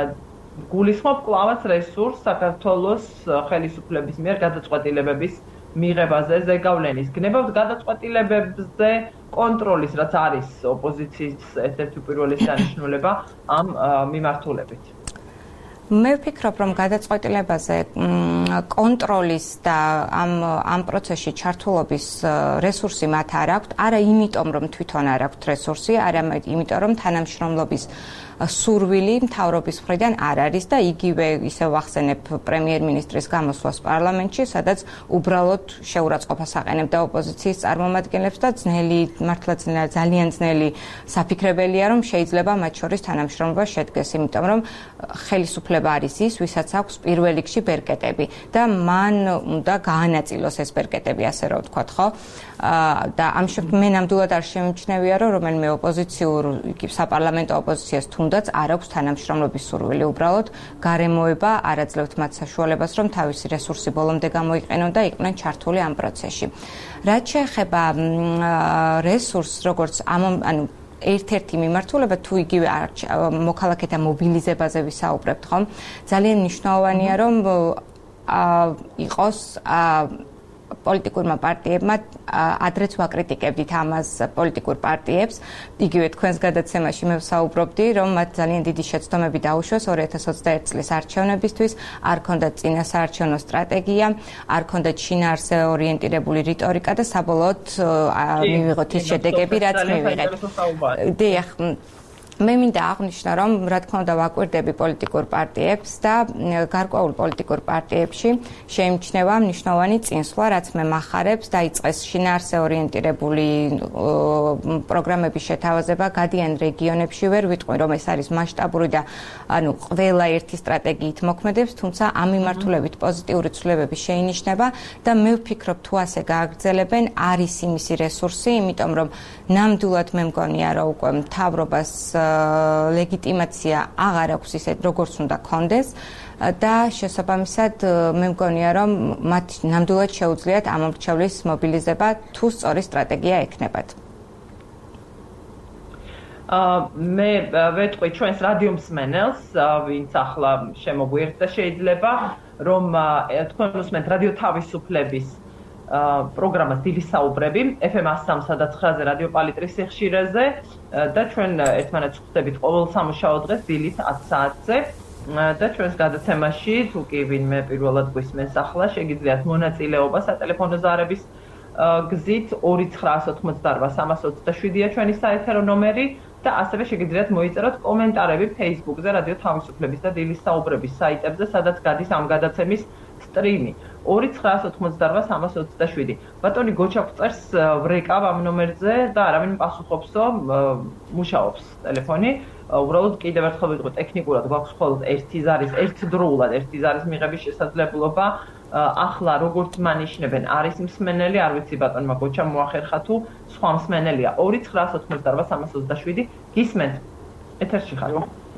გულისხმობ კლავაც რესურსს საქართველოს ხელისუფლების მიერ გადაწყვეტილებების მიღებაზე, ზეგავლენის გნებავს გადაწყვეტილებებზე კონტროლის, რაც არის ოპოზიციის ერთ-ერთი უპირველესი დანიშნულება ამ მიმართულებით. მე ვფიქრობ, რომ გადაწყვეტილებაზე კონტროლის და ამ ამ პროცესში ჩართულობის რესურსი მათ არ აქვთ, არა იმიტომ, რომ თვითონ არ აქვთ რესურსი, არამედ იმიტომ, რომ თანამშრომლობის სურვილი მთავრობის მხრიდან არ არის და იგივე ისე ვახსენებ პრემიერ-მინისტრის გამოსვლას პარლამენტში, სადაც უბრალოდ შეურაცხყოფას აყენებდა ოპოზიციის წარმომადგენლებს და ძნელი, მართლა ძალიან ძნელი საფიქრებელია, რომ შეიძლება მათ შორის თანამშრომლობა შედგეს, იმიტომ რომ ხელისუფლება არის ის, ვისაც აქვს პირველ რიგში ბერკეტები და მან უნდა გაანაწილოს ეს ბერკეტები, ასე რომ ვთქვათ, ხო? და ამ შემთხვევაში მე ნამდვილად არ შემიჩნევია, რომ რომელიმე ოპოზიციურ საპარლამენტო ოპოზიციას თუნდაც არ აქვს თანამშრომლობის სურვილი, უბრალოდ გარემოება არ აძლევთ მათ საშუალებას, რომ თავისი რესურსი ბოლომდე გამოიყენონ და იყვნენ ჩართული ამ პროცესში. რაც შეეხება რესურსს, როგორც ამ ანუ ერთ-ერთი მიმართულება თუ იგივე მოქალაქეთა მობილიზებაზე ვისაუბრებთ, ხომ? ძალიან მნიშვნელოვანია, რომ იყოს პოლიტიკურმა პარტიებმა ადრეც ვაკრიტიკებდით ამას პოლიტიკურ პარტიებს. იგივე თქვენს გადაცემაში მე ვსაუბრობდი, რომ მათ ძალიან დიდი შეცდომები დაუშვეს ორი ათას ოცდაერთი წლის არჩევნებისთვის, არ ქონდათ წინასაარჩევნო სტრატეგია, არ ქონდათ შინაარსზე ორიენტირებული რიტორიკა და საბოლოოდ მივიღოთ ის შედეგები, რაც მივიღეთ. დიახ, მე მინდა აღვნიშნო, რომ რა თქმა უნდა ვაკვირდები პოლიტიკურ პარტიებს და გარკვეულ პოლიტიკურ პარტიებში შეიმჩნევა მნიშვნელოვანი წინსვლა, რაც მე მახარებს, დაიწყეს შინაარსზე ორიენტირებული პროგრამების შეთავაზება, გადიან რეგიონებში, ვერ ვიტყვი, რომ ეს არის მასშტაბური და ანუ ყველა ერთი სტრატეგიით მოქმედებს, თუმცა ამ მიმართულებით პოზიტიური ცვლილებები შეინიშნება და მე ვფიქრობ, თუ ასე გააგრძელებენ, არის იმისი რესურსი, იმიტომ რომ ნამდვილად მე მგონია, რომ უკვე მთავრობას ლეგიტიმაცია აღარ აქვს ისე როგორც უნდა კონდეს და შესაბამისად მე მგონია რომ მათ ნამდვილად შეუძლიათ ამ მრჩევლის მობილიზება თუ სწორი სტრატეგია ექნებათ. მე ვეტყვი ჩვენს რადიო მსმენელს, ვინც ახლა შემოგვიერთდა შეიძლება რომ თქვენ უსმენთ რადიო თავისუფლების პროგრამას დილის საუბრები ეფ ემ one oh three და nine-ზე რადიო პალიტრის სიხშირეზე და ჩვენ ერთმანეთს ხვდებით ყოველ სამუშაო დღეს დილით ათი საათზე და ჩვენს გადაცემაში თუ კი ვინმე პირველად გვისმენს ახლა შეგიძლიათ მონაწილეობა სატელეფონო ზარების გზით ორი ცხრა ოთხმოცდაოთხ სამას ოცდაშვიდია ჩვენი საეთერო ნომერი და ასევე შეგიძლიათ მოიწეროთ კომენტარები Facebook-ზე რადიო თავისუფლების და დილის საუბრების საიტებზე, სადაც გადის ამ გადაცემის სტრიმი. ორი ცხრა ოთხმოცდაოთხ სამას ოცდაშვიდი. ბატონი გოჩა წერს ვრეკავ ამ ნომერზე და არავინ პასუხობსო, მუშაობს ტელეფონი. უბრალოდ კიდევ ერთხელ ვიტყვი, ტექნიკურად გვაქვს მხოლოდ ერთი ზარის, ერთდროულად ერთი ზარის მიღების შესაძლებლობა. ახლა როგორც მანიშნებენ, არის მსმენელი, არ ვიცი ბატონმა გოჩა მოახერხა თუ სხვა მსმენელია. ორი ცხრა ოთხმოცდაოთხ სამას ოცდაშვიდი. გისმენთ? ეთერში ხარ?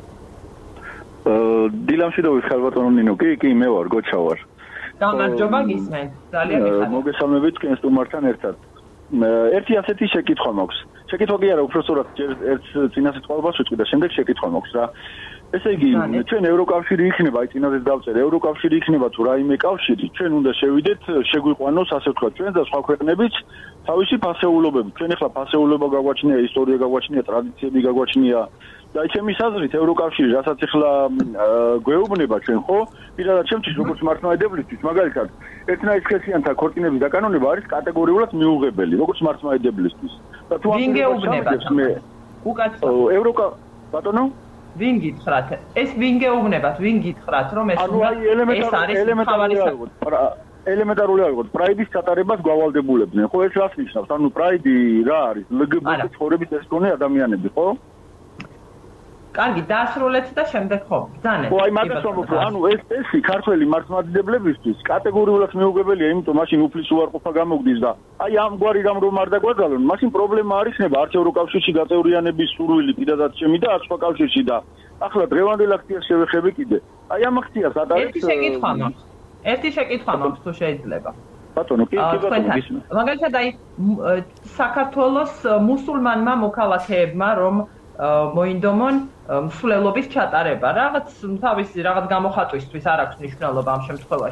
დილამშვიდობით ხარ ბატონო ნინო, კი, კი, მე ვარ, გოჩა ვარ. გამარჯობა, გისმენთ. ძალიან მიხარია. მოგესალმებით თქვენ სტუმართან ერთად. ერთი ასეთი შეკითხვა მაქვს. შეკითხვა კი არა, უბრალოდ ერთ წინასწრაფობას ვიტყვი და შემდეგ შეკითხვა მაქვს რა. ესე იგი, ჩვენ ევროკავშირი იქნება, აი წინაზეც დავწერე, ევროკავშირი იქნება თუ რაიმე კავშირი, ჩვენ უნდა შევიდეთ, შეგვიყვანოს, ასე ვთქვათ, ჩვენ და სხვა ქვეყნებიც თავისი ფასეულობები. ჩვენ ახლა ფასეულობა გაგვაჩნია, ისტორია გაგვაჩნია, ტრადიციები გაგვაჩნია. და ჩემი აზრით ევროკავშირი, რასაც ახლა გვეუბნება ჩვენ, ხო? პირადად ჩემთვის როგორც მართლმადიდებლისთვის, მაგალითად, ერთნაირსქესიანთა ქორწინების დაკანონება არის კატეგორიულად მიუღებელი, როგორც მართლმადიდებლისთვის. და თუ ვინ გეუბნება? მე უკაცო ევროკა ბატონო ვინ გითხრათ? ეს ვინ გეუბნებათ? ვინ გითხრათ, რომ ეს ეს არის ელემენტარული ელემენტარული არის პრაიდის ჩატარებას გვავალდებულებდნენ. ხო, ეს რას ნიშნავს? ანუ პრაიდი რა არის? ლ გბ ცხოვრების წესქონე ადამიანები, ხო? კარგი, დაასრულეთ და შემდეგ ხო, ბრძანეთ. ხო, აი მაგას ვამბობ, ანუ ეს წესი ქართველი მართლმადიდებლებისთვის კატეგორიულად მიუღებელია, იმიტომ მაშინ უფლის უარყოფა გამოგდის და აი ამგვარი რამ რომ არ დაგვაძალონ, მაშინ პრობლემა არ იქნება არც ევროკავშირში გაწევრიანების სურვილი კიდადაც ჩემი და არც სხვა კავშირში და ახლა დღევანდელ აქციას შევეხები კიდე. აი ამ აქციას ატარებს ერთი შეკითხვა მაქვს. ერთი შეკითხვა მაქვს თუ შეიძლება. ბატონო, კი, კი ბატონო, გისმენთ. მაგალითად აი საქართველოს მუსულმანმა მოქალაქეებმა რომ მოინდომონ მსვლელობის ჩატარება. რაღაც თავისი რაღაც გამოხატვისთვის არ აქვს მნიშვნელობა ამ შემთხვევაში.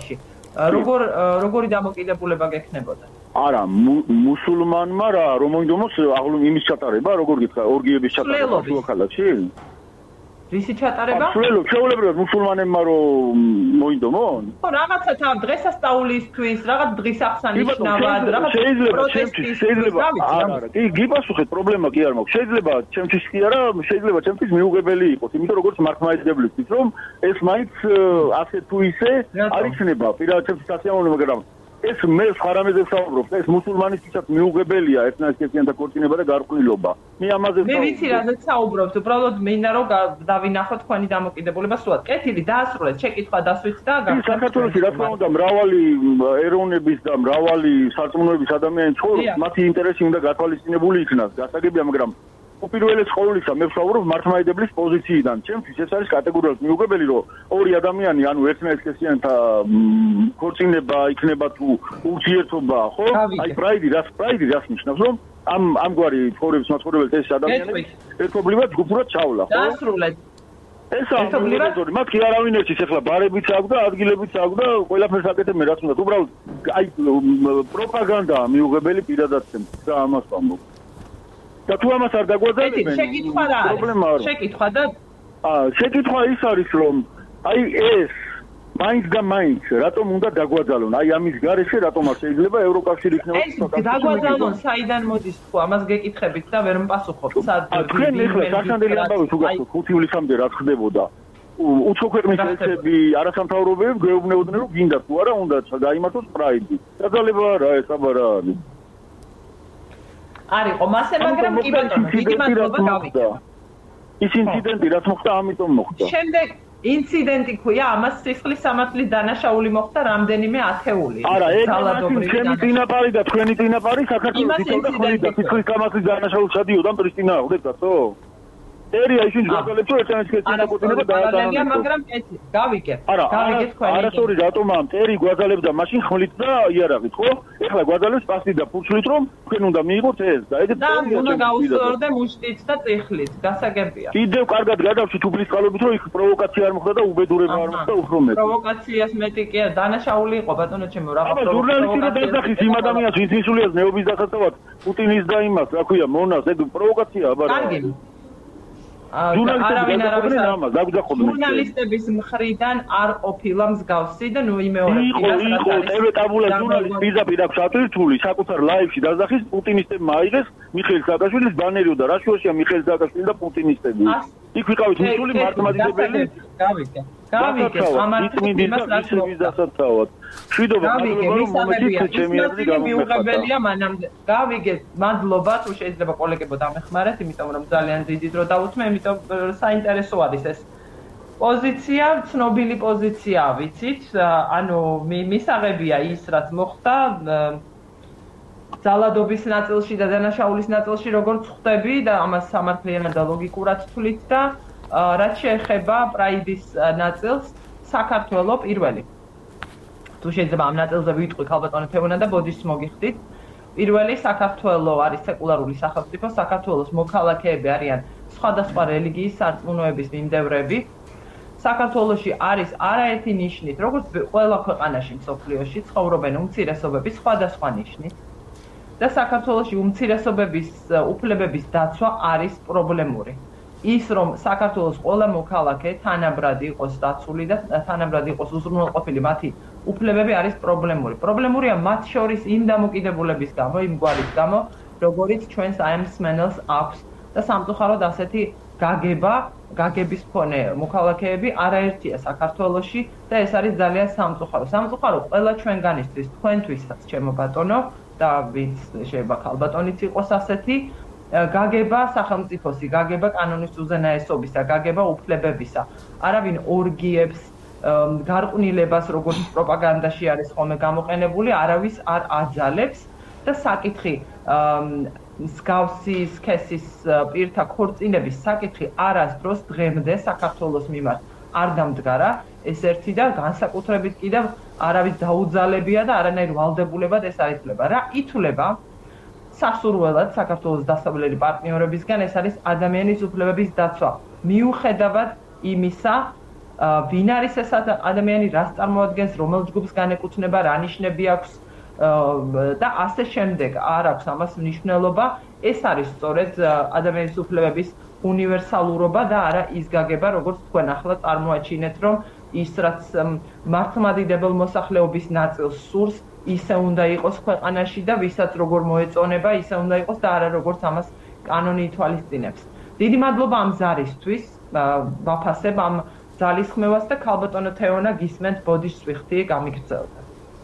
როგორ როგორი დამოკიდებულება გექნებოდა? არა, მუსულმანმა რა, რომ მოინდომოს აღლუმ იმის ჩატარება, როგორ გითხრა, ორგიების ჩატარება ქალაქში? რისი ჩატარება? სულელო, შეულებრივად მუსულმანებმა რომ მოინდომონ? ხო, რაღაცა თან დღესასწაულისთვის, რაღაც დღის აღსანიშნავად, რაღაც შეიძლება ჩემთვის, შეიძლება არა, არა, კი გიპასუხეთ, პრობლემა კი არ მაქვს. შეიძლება ჩემთვის კი არა, შეიძლება ჩემთვის მიუღებელი იყოს, იმიტომ როგორც მართლმადიდებლებისთვის, რომ ეს მაინც ასე თუ ისე არ იქნება, პირადად ჩემთვის ასეულო, მაგრამ ეს მე სხვა რამეზე ვსაუბრობ, ეს მუსულმანისთვისაც მიუღებელია ერთნაირად ქორწინება და გარყვნილობა. მე ამაზე ვსაუბრობ. მე ვიცი რაზეც საუბრობთ, უბრალოდ მინდა რომ დავინახოთ თქვენი დამოკიდებულება სულად. კეთილი, დაასრულეთ, შეკითხვა დასვით და გახსოვთ. საქართველოში რა თქმა უნდა მრავალი ეროვნების და მრავალი სარწმუნოების ადამიანის ცხოვრობს, მათი ინტერესი უნდა გათვალისწინებული იქნას. გასაგებია, მაგრამ უპირველეს ყოვლისა მე ვსაუბრობ მართლმადიდებლების პოზიციიდან. ჩემთვის ეს არის კატეგორიულად მიუღებელი, რომ ორი ადამიანი, ანუ ერთნაირად ქორწინება იქნება თუ ურთიერთობა, ხო? აი პრაიდი, რას პრაიდი რას ნიშნავს, რომ ამ ამგვარი ცხოვრების მაცხოვრებელი ეს ადამიანები ერთობლივად ჯგუფურად ჩავლა, ხო? დაასრულეთ. ეს ერთობლივად მათ კი არავინ ერთის, ეხლა ბარებიც აქვს და ადგილებიც აქვს და ყველაფერს აკეთებ მე რაც უნდა. უბრალოდ აი პროპაგანდაა მიუღებელი პირადად ჩემთვის და ამას ვამბობ. და თუ ამას არ დაგვაძლებენ, შეკითხვა რა არის? შეკითხვა და აა შეკითხვა ის არის, რომ აი ეს მაინც და მაინც რატომ უნდა დაგვაძალონ? აი ამის გარეშე რატომ არ შეიძლება ევროკავშირი იქნება? ეს დაგვაძალონ საიდან მოდის თუ ამას გეკითხებით და ვერ მპასუხობთ. სად თქვენ ეხლა საშანდელი ამბავი თუ გახსოვთ ხუთი ივლისამდე რა ხდებოდა? უცხო ქვეყნის ელჩები, არასამთავრობოები გვეუბნებოდნენ, რომ გინდა თუ არა უნდა გაიმართოს პრაიდი. დაძალება რა ეს აბარა არის. არისო მასე, მაგრამ კი ბატონო, დიდი მადლობა გავიქე. ის ინციდენტი რაც მოხდა, ამიტომ მოხდა. შემდეგ ინციდენტი ქვია, ამას სისხლის სამართლის დანაშაული მოხდა რამდენიმე ათეული. არა, ეგ ჩემი წინაპარი და თქვენი წინაპარი საქართველოს იცავდა ხოლმე და სისხლის სამართლის დანაშაულს ჩადიოდა პრიშტინა, ხვდებდათო? ერია ისინი გვაგალებს რომ ერთმანეთს კეთილაკუთინება დაადანებია, მაგრამ კეთი, გავიგე. გავიგე თქვენი. არასორი რატომ ამ ტერი გვაგალებდა მაშინ ხმლით და იარაღით, ხო? ეხლა გვაგალებს პასტით და ფურცლით, რომ თქვენ უნდა მიიღოთ ეს და ეგეც და უნდა გაუსწორდე მუშტით და წიხლით, გასაგებია. კიდევ კარგად გადავშით უფლის წყალობით, რომ იქ პროვოკაცია არ მოხდა და უბედურება არ მოხდა უფრო მეტი. პროვოკაციას მეტი კი არა, დანაშაული იყო ბატონო ჩემო, რა პროვოკაცია. აბა ჟურნალისტი და დაძახის იმ ადამიანს, ვინც მისულია ზნეობის დასაცავად, პუტინის და იმას, რა ქვია, მონას, ეგ პროვოკაცია აბა რა. კარგი. არავინ არავის ამას დაგვიძახობდნენ. ჟურნალისტების მხრიდან არ ყოფილა მსგავსი და ნუ იმეორებ პირას რა არის. ტევ ტაბულა ჟურნალისტ პირდაპირ აქვს ატვირთული საკუთარ ლაივში დაძახის პუტინისტებმა აიღეს მიხეილ სააკაშვილის ბანერი და რა შუაშია მიხეილ სააკაშვილი და პუტინისტები. იქ ვიყავით მისული მართლმადიდებელი. გავიგე. გავიგე, ამართლებას რაც მოსაცავად. შვიდობა მადლობა რომ მომეცით ჩემი აზრი გამომეხატა. მანამდე გავიგე, მადლობა თუ შეიძლება კოლეგებო დამეხმარეთ, იმიტომ რომ ძალიან დიდი დრო დავუთმე, იმიტომ საინტერესო არის ეს პოზიცია, ცნობილი პოზიცია, ვიცით, ანუ მისაღებია ის რაც მოხდა ძალადობის ნაწილში და დანაშაულის ნაწილში როგორც ხვდები და ამას სამართლიანად და ლოგიკურად თვლით და რაც შეეხება პრაიდის ნაწილს, საქართველო პირველი. თუ შეიძლება ამ ნაწილზე ვიტყვი ქალბატონო თევონა და ბოდიშს მოგიხდით. პირველი საქართველო არის სეკულარული სახელმწიფო, საქართველოს მოქალაქეები არიან სხვადასხვა რელიგიის სარწმუნოების მიმდევრები. საქართველოში არის არაერთი ნიშნით, როგორც ყველა ქვეყანაში მსოფლიოში ცხოვრობენ უმცირესობები სხვადასხვა ნიშნით. და საქართველოში უმცირესობების უფლებების დაცვა არის პრობლემური. ის რომ საქართველოს ყველა მოქალაქე თანაბრად იყოს დაცული და თანაბრად იყოს უზრუნველყოფილი მათი უფლებები არის პრობლემური. პრობლემურია მათ შორის იმ დამოკიდებულების გამო, იმ გვარის გამო, როგორიც ჩვენს აი ამ მსმენელს აქვს და სამწუხაროდ ასეთი გაგება, გაგების მქონე მოქალაქეები არაერთია საქართველოში და ეს არის ძალიან სამწუხარო. სამწუხარო ყველა ჩვენგანისთვის, თქვენთვისაც, ჩემო ბატონო და ვინც შეიძლება ქალბატონიც იყოს ასეთი გაგება სახელმწიფოსი, გაგება კანონის უზენაესობისა, გაგება უფლებებისა. არავინ ორგიებს, გარყვნილებას, როგორც პროპაგანდაში არის ხოლმე გამოყენებული, არავის არ აძალებს და საკითხი მსგავსი სქესის პირთა ქორწინების საკითხი არასდროს დღემდე საქართველოს მიმართ არ დამდგარა. ეს ერთი და განსაკუთრებით კიდევ არავის დაუძალებია და არანაირ ვალდებულებად ეს არ ითვლება. რა ითვლება? სასურველად საქართველოს დასავლელი პარტნიორებისგან ეს არის ადამიანის უფლებების დაცვა. მიუხედავად იმისა, ვინ არის ეს ადამიანი, რას წარმოადგენს, რომელ ჯგუფს განეკუთვნება, რა ნიშნები აქვს და ასე შემდეგ. არ აქვს ამას მნიშვნელობა. ეს არის სწორედ ადამიანის უფლებების უნივერსალურობა და არა ის გაგება, როგორც თქვენ ახლა წარმოაჩინეთ, რომ ის რაც მართლმადიდებელ მოსახლეობის ნაწილს სურს, ისე უნდა იყოს ქვეყანაში და ვისაც როგორ მოეწონება, ისე უნდა იყოს და არა როგორც ამას კანონი ითვალისწინებს. დიდი მადლობა ამ ზარისთვის, ვაფასებ ამ ძალისხმევას და ქალბატონო თეონა გისმენთ ბოდიშს ვიხდი გამიგრძელდა.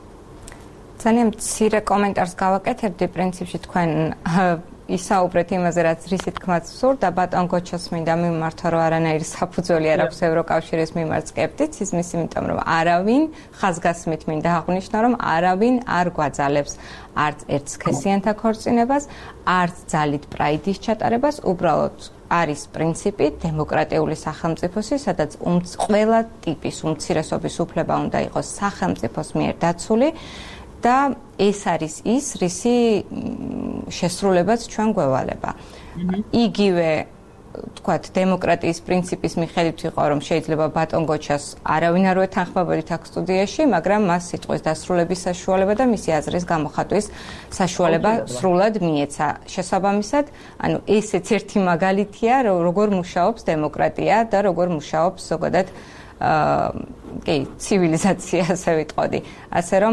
ძალიან მცირე კომენტარს გავაკეთებდი პრინციპში თქვენ ისაუბრეთ იმაზე, რაც რისი თქმაც სურდა, ბატონ გოჩას მინდა მიმართო, რომ არანაირი საფუძველი არ აქვს ევროკავშირის მიმართ სკეპტიციზმის, იმიტომ რომ არავინ ხაზგასმით მინდა აღვნიშნო, რომ არავინ არ გვაძალებს არც ერთსქესიანთა ქორწინებას, არც ძალით პრაიდის ჩატარებას, უბრალოდ არის პრინციპი დემოკრატიული სახელმწიფოსი, სადაც ყველა ტიპის უმცირესობის უფლება უნდა იყოს სახელმწიფოს მიერ დაცული. და ეს არის ის, რისი შესრულებაც ჩვენ გვევალება. იგივე, თქვათ, დემოკრატიის პრინციპის მიხედვით იყო, რომ შეიძლება ბატონ გოჩას არავინ არ უეთანხმებოდით აქ სტუდიაში, მაგრამ მას სიტყვის დასრულების საშუალება და მისი აზრის გამოხატვის საშუალება სრულად მიეცა. შესაბამისად, ანუ ესეც ერთი მაგალითია, როგორ მუშაობს დემოკრატია და როგორ მუშაობს ზოგადად კი, ცივილიზაცია, ასე ვიტყოდი. ასე რომ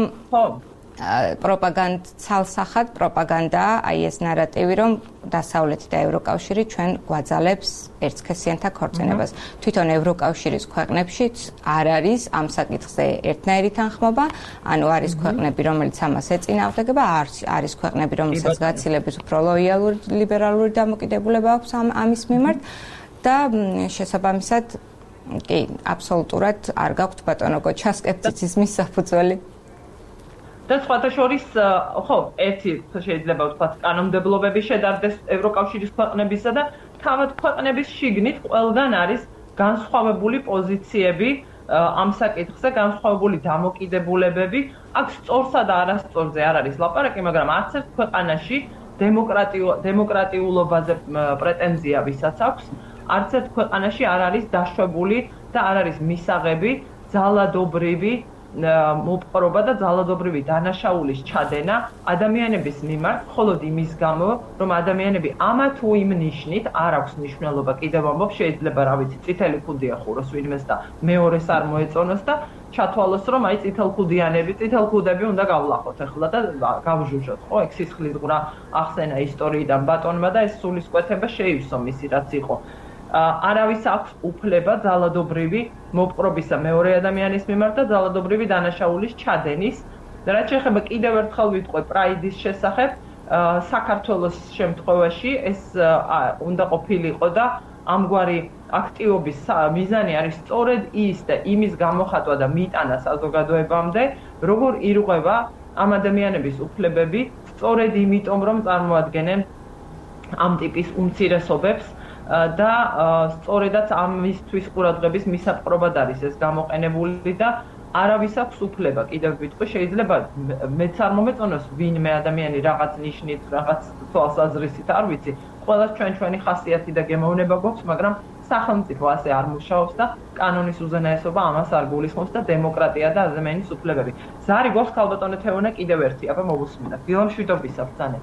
პროპაგანდ ცალსახად პროპაგანდა, აი ეს ნარატივი, რომ დასავლეთი და ევროკავშირი ჩვენ გვაძალებს ერთსქესიანთა ქორწინებას. თვითონ ევროკავშირის ქვეყნებშიც არ არის ამ საკითხზე ერთნაირი თანხმობა, ანუ არის ქვეყნები, რომელიც ამას ეწინააღმდეგება, არის ქვეყნები, რომელსაც გაცილებით უფრო ლოიალური ლიბერალური დამოკიდებულება აქვს ამის მიმართ და შესაბამისად კი, აბსოლუტურად არ გაქვთ ბატონო გოჩას სკეპტიციზმის საფუძველი. და სხვათა შორის, ხო, ერთი შეიძლება ვთქვათ, კანონმდებლობები შედარდეს ევროკავშირის ქვეყნებისა და თავად ქვეყნების შიგნით ყველგან არის განსხვავებული პოზიციები ამ საკითხზე, განსხვავებული დამოკიდებულებები. აქ სწორსა და არასწორზე არ არის ლაპარაკი, მაგრამ არც ერთ ქვეყანაში დემოკრატიულობაზე პრეტენზია ვისაც აქვს, არც ერთ ქვეყანაში არ არის დაშვებული და არ არის მისაღები ძალადობრივი მოპყრობა და ძალადობრივი დანაშაულის ჩადენა ადამიანების მიმართ, მხოლოდ იმის გამო, რომ ადამიანები ამა თუ იმ ნიშნით არ აქვს მნიშვნელობა, კიდევ ამბობ, შეიძლება რა ვიცი, წითელი ქუდი ახუროს ვინმეს და მეორეს არ მოეწონოს და ჩათვალოს, რომ აი წითელქუდიანები, წითელქუდები უნდა გავლახოთ ახლა და გავჟუჟოთ, ხო, ეგ სისხლის ღრა ახსენა ისტორიიდან ბატონმა და ეს სულისკვეთება შეივსო მისი რაც იყო. არავის აქვს უფლება ძალადობრივი მოპყრობისა მეორე ადამიანის მიმართ და ძალადობრივი დანაშაულის ჩადენის. რაც შეეხება კიდევ ერთხელ ვიტყვი პრაიდის შესახებ, საქართველოს შემთხვევაში ეს უნდა ყოფილიყო და ამგვარი აქტივობის მიზანი არის სწორედ ის და იმის გამოხატვა და მიტანა საზოგადოებამდე, როგორ ირღვევა ამ ადამიანების უფლებები, სწორედ იმიტომ, რომ წარმოადგენენ ამ ტიპის უმცირესობებს და სწორედაც ამისთვის ყურადღების მისაპყრობად არის ეს გამოყენებული და არავის აქვს უფლება, კიდევ ვიტყვი, შეიძლება მეც არ მომეწონოს ვინმე ადამიანი რაღაც ნიშნით, რაღაც თვალსაზრისით, არ ვიცი, ყველას ჩვენ ჩვენი ხასიათი და გემოვნება გვაქვს, მაგრამ სახელმწიფო ასე არ მუშაობს და კანონის უზენაესობა ამას არ გულისხმობს და დემოკრატია და ადამიანის უფლებები. ზარი გვაქვს ქალბატონო თეონა კიდევ ერთი, აბა მოგუსმინდა. დილამშვიდობისა ბრძანება.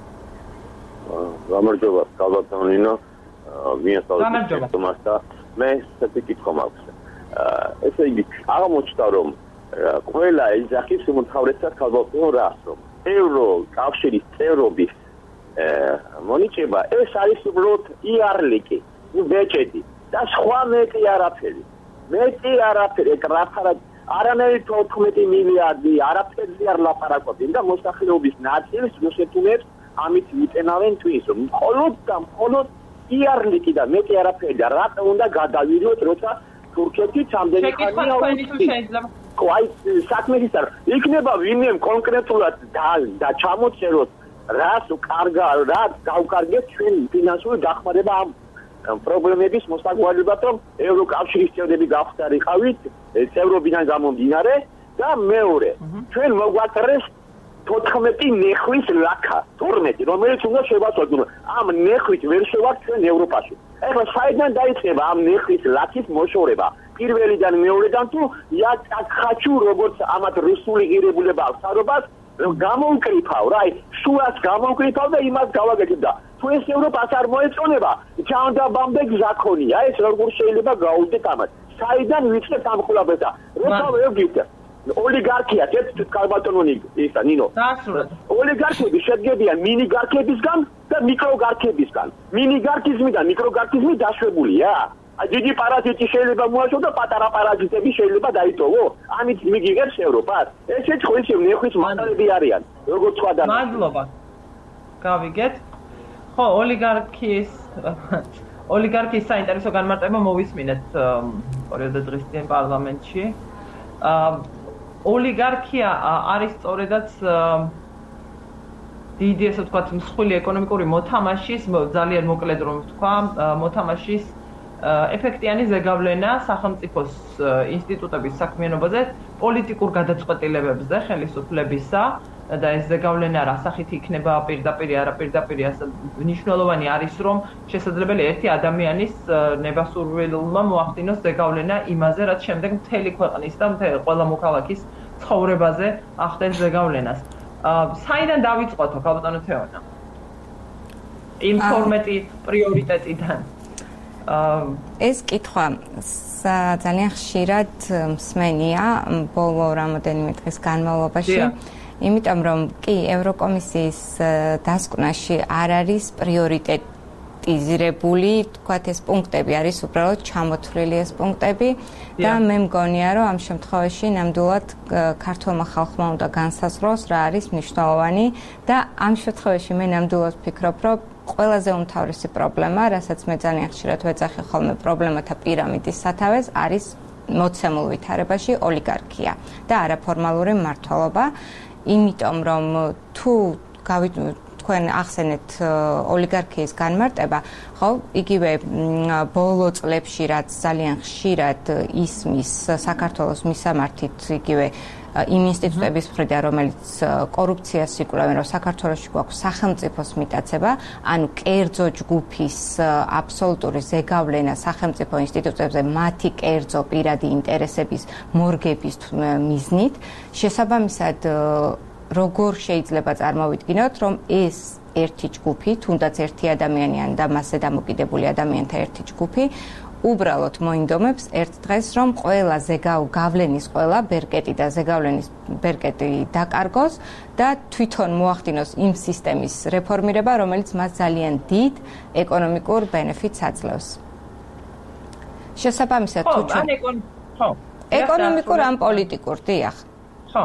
გამარჯობა, ქალბატონო ნინო. მიესალმებით თომას და მე ესეთი კითხვა მაქვს. ესე იგი, აღმოჩნდა რომ ყველა ეძახის უმთავრესად ქალბატონო რას რომ ევროკავშირის წევრობის მონიჭება ეს არის უბრალოდ იარლიკი, ნუ ბეჭედი და სხვა მეტი არაფერი. მეტი არაფერი, ეგ რაფარად არანაირი თოთხმეტი მილიარდი არაფერზე არ ლაპარაკობენ და მოსახლეობის ნაწილს რუსეთუნებს ამით მიტენავენ თვითონ რომ მხოლოდ და მხოლოდ იარლიკი და მეტი არაფერი და რატო უნდა გადავიდოთ, როცა თურქეთი ამდენი ხანია შეიძლება. აი, საქმეს ის არ იქნება ვინმე კონკრეტულად და ჩამოწეროს რას კარგა, რა გავკარგეთ ჩვენ ფინანსური დახმარება ამ პრობლემების მოსაგვარებლად, რომ ევროკავშირის წევრები გავხდარიყავით წევრობიდან გამომდინარე და მეორე, ჩვენ მოგვაწერეს თოთხმეტი ნეხვის ლაქა, თორმეტი, რომელიც უნდა შევაწოდოთ. ამ ნეხვით ვერ შევართ ჩვენ ევროპაში. ეხლა საიდან დაიწყება ამ ნეხვის ლაქის მოშორება? პირველიდან მეორედან თუ я так хочу როგორც ამათ რუსული ღირებულება აქვს სარობას გამოვკრიფავ რა შუას გამოვკრიფავ და იმას გავაგეთებ და თუ ეს ევროპას არ მოეწონება ჩანდაბამდე გზაქონია ეს როგორ შეიძლება გაუძეთ ამას საიდან ვიცხეთ ამ ხულაბეს და როცა ვერ გიწევ ოლიგარქია ერთ კალბატონონი ისა ნინო ოლიგარქები შედგებიან მინიგარქებისგან და მიკროგარქებისგან მინიგარქიზმი და მიკროგარქიზმი დაშვებულია დიდი პარაზიტი შეიძლება მოაჩვენო და პატარა პარაზიტები შეიძლება დაიტოვო ამით მიგიღებს ევროპას ესეც ხო ისე ნეხვის მასალები არიან როგორც სხვა და მადლობა გავიგეთ ხო ოლიგარქიის ოლიგარქიის საინტერესო განმარტება მოვისმინეთ ორი დღის წინ პარლამენტში ოლიგარქია არის სწორედაც დიდი ესე ვთქვათ მსხვილი ეკონომიკური მოთამაშის ძალიან მოკლედ რომ ვთქვა მოთამაშის ეფექტიანი ზეგავლენა სახელმწიფოს ინსტიტუტების საქმიანობაზე პოლიტიკურ გადაწყვეტილებებზე ხელისუფლებისა და ეს ზეგავლენა რა სახით იქნება პირდაპირ არა პირდაპირ მნიშვნელოვანი არის რომ შესაძლებელი ერთი ადამიანის ნებასურველმა მოახდინოს ზეგავლენა იმაზე რაც შემდეგ მთელი ქვეყნის და ყველა მოქალაქის ცხოვრებაზე ახდენს ზეგავლენას საიდან დავიწყოთო ქალბატონო თეონა იმ თორმეტი პრიორიტეტიდან ეს კითხვა ძალიან ხშირად მსმენია ბოლო რამოდენიმე დღის განმავლობაში იმიტომ რომ კი ევროკომისიის დასკვნაში არ არის პრიორიტეტიზირებული თქვათ ეს პუნქტები არის უბრალოდ ჩამოთვლილი ეს პუნქტები და მე მგონია რომ ამ შემთხვევაში ნამდვილად ქართულმა ხალხმა უნდა განსაზღვროს რა არის მნიშვნელოვანი და ამ შემთხვევაში მე ნამდვილად ვფიქრობ რომ ყველაზე უმთავრესი პრობლემა, რასაც მე ძალიან ხშირად ვეძახი ხოლმე პრობლემათა პირამიდის სათავეს, არის მოცემულ ვითარებაში ოლიგარქია და არაფორმალური მმართველობა, იმიტომ რომ თუ თქვენ ახსენეთ ოლიგარქიის განმარტება, ხო, იგივე ბოლო წლებში რაც ძალიან ხშირად ისმის საქართველოს მისამართით იგივე იმ ინსტიტუტების მხრიდან, რომელიც კორუფციას იკვლევენ, რომ საქართველოში გვაქვს სახელმწიფოს მიტაცება, ანუ კერძო ჯგუფის აბსოლუტური ზეგავლენა სახელმწიფო ინსტიტუტებზე მათი კერძო პირადი ინტერესების მორგების მიზნით, შესაბამისად როგორ შეიძლება წარმოვიდგინოთ, რომ ეს ერთი ჯგუფი, თუნდაც ერთი ადამიანი ან და მასზე დამოკიდებული ადამიანთა ერთი ჯგუფი უბრალოდ მოინდომებს ერთ დღეს რომ ყველა ზეგავ გავლენის ყველა ბერკეტი და ზეგავლენის ბერკეტი დაკარგოს და თვითონ მოახდინოს იმ სისტემის რეფორმირება, რომელიც მას ძალიან დიდ ეკონომიკურ ბენეფიტს აძლევს. შესაბამისად თუ ხო, ეკონომიკურ ან პოლიტიკურ, დიახ. ხო.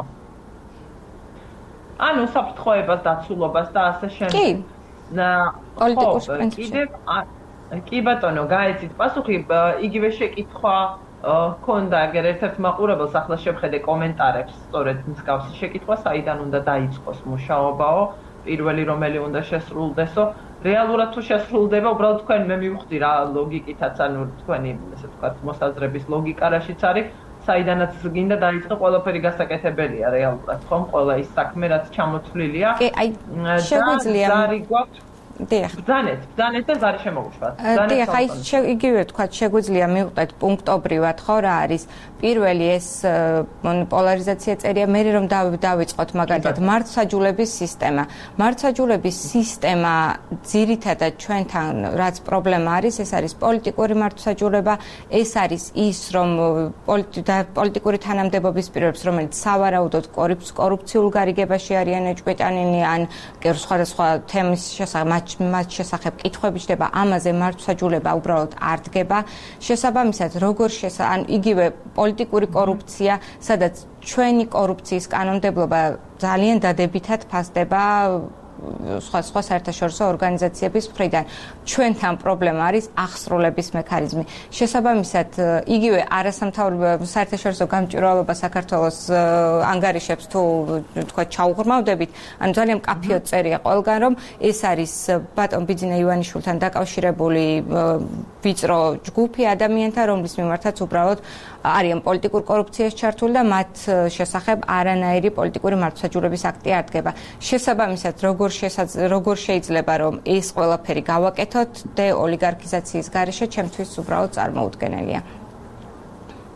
ანუ საფრთხოებას დაცულობას და ასე შემდეგ. კი. და პოლიტიკურ პრინციპში. კი ბატონო, გაეცით პასუხი, იგივე შეკითხვა ქონდა, აგერ ერთ-ერთ მაყურებელს ახლა შევხედე კომენტარებს, სწორედ მსგავსი შეკითხვა, საიდან უნდა დაიწყოს მუშაობაო, პირველი რომელი უნდა შესრულდესო, რეალურად თუ შესრულდება, უბრალოდ თქვენ მე მივხვდი რა ლოგიკითაც, ანუ თქვენი, ესე ვთქვათ, მოსაზრების ლოგიკა რაშიც არის, საიდანაც გინდა დაიწყო, ყველაფერი გასაკეთებელია რეალურად, ხომ? ყველა ის საქმე, რაც ჩამოთვლილია. კი, აი, შეგვიძლია ზარი გვაქვს დიახ. ბრძანეთ, ბრძანეთ და ზარი შემოუშვათ. დიახ, აი იგივე თქვა, შეგვიძლია მივყვეთ პუნქტობრივად, ხო, რა არის პირველი ეს პოლარიზაცია წერია, მე რომ დავიწყოთ მაგალითად მართლმსაჯულების სისტემა. მართლმსაჯულების სისტემა ძირითადად ჩვენთან რაც პრობლემა არის, ეს არის პოლიტიკური მართლმსაჯულება, ეს არის ის, რომ პოლიტიკური თანამდებობის პირობებს, რომელიც სავარაუდოდ კორუფციულ გარიგებაში არიან ეჭვეტანილი ან სხვადასხვა თემის შესახებ მათ შესახებ კითხვები ჩდება, ამაზე მართლმსაჯულება უბრალოდ არ დგება. შესაბამისად, როგორ შესა ან იგივე პოლიტიკური კორუფცია, სადაც ჩვენი კორუფციის კანონმდებლობა ძალიან დადებითად ფასდება სხვა სხვა საერთაშორისო ორგანიზაციების მხრიდან. ჩვენთან პრობლემა არის აღსრულების მექანიზმი. შესაბამისად, იგივე არასამთავრობო საერთაშორისო გამჭვირვალობა საქართველოს ანგარიშებს თუ თქვა ჩაუღრმავდებით, ანუ ძალიან მკაფიოდ წერია ყველგან, რომ ეს არის ბატონ ბიძინა ივანიშვილთან დაკავშირებული ვიწრო ჯგუფი ადამიანთა, რომლის მიმართაც უბრალოდ არიან პოლიტიკურ კორუფციაში ჩართული და მათ შესახებ არანაირი პოლიტიკური მართლმსაჯულების აქტი არ დგება. შესაბამისად, როგორ როგორ შეიძლება რომ ეს ყველაფერი გავაკეთოთ დე ოლიგარქიზაციის გარეშე, ჩემთვის უბრალოდ წარმოუდგენელია.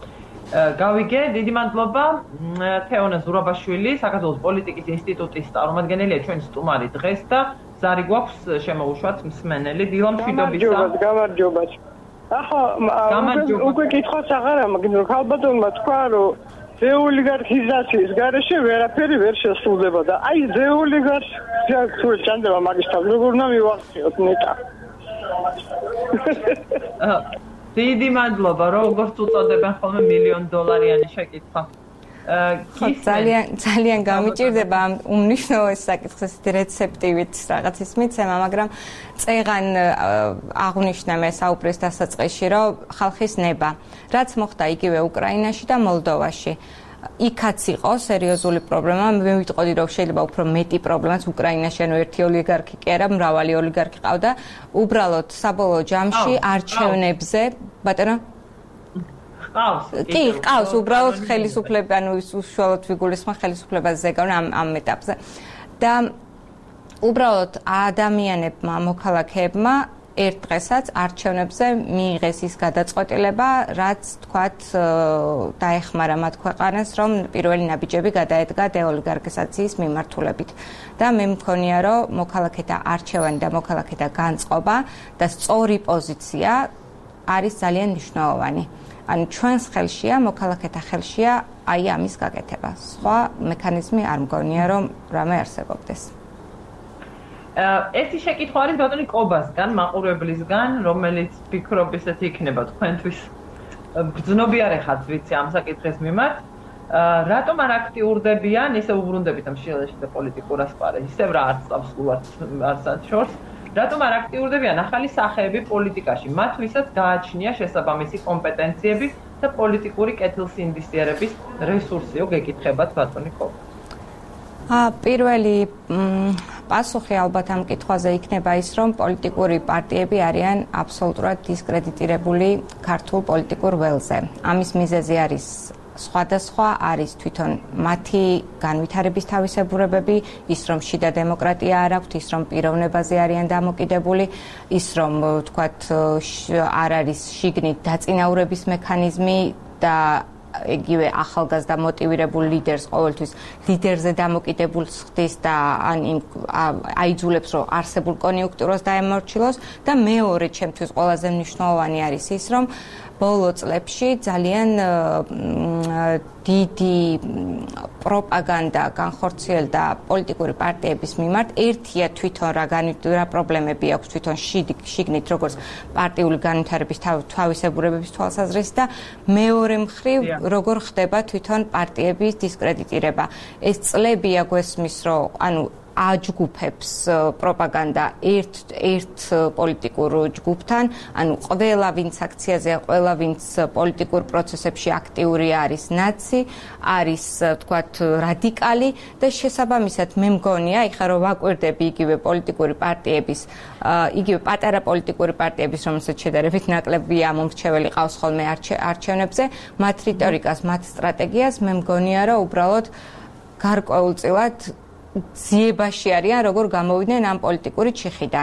გავიგე, დიდი მადლობა თეონა ზურაბაშვილი, საქართველოს პოლიტიკის ინსტიტუტის წარმომადგენელია ჩვენი სტუმარი დღეს და ზარი გვაქვს შემოუშვათ მსმენელი დილა მშვიდობისა. გამარჯობა. ახლა უკვე კითხვაც აღარ ამაგინო, ხალბატონმა თქვა, რომ ზეოლიგარქიზაციის გარეშე ვერაფერი ვერ შესრულდება და აი ზეოლიგარქია თუ ჩანდება მაგის თავი, როგორ უნდა მივახციოთ ნეტა. დიდი მადლობა, როგორც უწოდებენ ხოლმე მილიონ დოლარიანი შეკითხვა. ძალიან ძალიან გამიჭირდება ამ უმნიშვნელო საკითხის რეცეპტივით რაღაცის მიცემა, მაგრამ წეღან აღნიშნა მე საუბრის დასაწყისში, რომ ხალხის ნება, რაც მოხდა იგივე უკრაინაში და მოლდოვაში. იქაც იყო სერიოზული პრობლემა, მე ვიტყოდი რომ შეიძლება უფრო მეტი პრობლემაც უკრაინაში, ანუ ერთი ოლიგარქი კი არა, მრავალი ოლიგარქი ყავდა. უბრალოდ საბოლოო ჯამში არჩევნებზე, ბატონო ყავს. კი, ყავს, უბრალოდ ხელისუფლება, ანუ ის უშუალოდ ვიგულისხმენ ხელისუფლებას ზეგავენ ამ ამ ეტაპზე. და უბრალოდ ადამიანებმა, მოქალაქეებმა ერთ დღესაც არჩევნებზე მიიღეს ის გადაწყვეტილება, რაც თქვათ დაეხმარა მათ ქვეყანას, რომ პირველი ნაბიჯები გადაედგა დეოლიგარქიზაციის მიმართულებით. და მე მგონია, რომ მოქალაქეთა არჩევანი და მოქალაქეთა განწყობა და სწორი პოზიცია არის ძალიან მნიშვნელოვანი. ანუ ჩვენს ხელშია, მოქალაქეთა ხელშია აი ამის გაკეთება. სხვა მექანიზმი არ მგონია, რომ რამე არსებობდეს. ერთი შეკითხვა არის ბატონი კობასგან, მაყურებლისგან, რომელიც ფიქრობ ისეთი იქნება თქვენთვის გრძნობიარე ხართ, ვიცი ამ საკითხის მიმართ. რატომ არ აქტიურდებიან, ისე უბრუნდებით ამ შილეში და პოლიტიკურ ასპარეზში, ისევ რა არც წავს გულაც არცად შორს. რატომ არ აქტიურდებიან ახალი სახეები პოლიტიკაში, მათ ვისაც გააჩნია შესაბამისი კომპეტენციები და პოლიტიკური კეთილსინდისიერების რესურსიო გეკითხებათ ბატონი კობა. პირველი პასუხი ალბათ ამ კითხვაზე იქნება ის, რომ პოლიტიკური პარტიები არიან აბსოლუტურად დისკრედიტირებული ქართულ პოლიტიკურ ველზე. ამის მიზეზი არის სხვადასხვა, არის თვითონ მათი განვითარების თავისებურებები, ის რომ შიდა დემოკრატია არ აქვთ, ის რომ პიროვნებაზე არიან დამოკიდებული, ის რომ თქვათ არ არის შიგნით დაწინაურების მექანიზმი და იგივე ახალგაზრდა მოტივირებულ ლიდერს ყოველთვის ლიდერზე დამოკიდებულს ხდის და ან აიძულებს რომ არსებულ კონიუნქტურას დაემორჩილოს და მეორე ჩემთვის ყველაზე მნიშვნელოვანი არის ის რომ ბოლო წლებში ძალიან დიდი პროპაგანდა განხორციელდა პოლიტიკური პარტიების მიმართ. ერთია თვითონ რა რა პრობლემები აქვს თვითონ შიგნით როგორც პარტიული განვითარების თავისებურებების თვალსაზრისით და მეორე მხრივ როგორ ხდება თვითონ პარტიების დისკრედიტირება. ეს წლებია გვესმის რომ ანუ აჯგუფებს პროპაგანდა ერთ ერთ პოლიტიკურ ჯგუფთან, ანუ ყველა ვინც აქციაზე, ყველა ვინც პოლიტიკურ პროცესებში აქტიური არის ნაცი, არის თქვათ რადიკალი და შესაბამისად მე მგონია, ეხლა რომ ვაკვირდები იგივე პოლიტიკური პარტიების, იგივე პატარა პოლიტიკური პარტიების, რომელსაც შედარებით ნაკლები ამომრჩეველი ყავს ხოლმე არჩევნებზე, მათ რიტორიკას, მათ სტრატეგიას მე მგონია, რომ უბრალოდ გარკვეულწილად ძიებაში არიან, როგორ გამოვიდნენ ამ პოლიტიკური ჩიხიდან.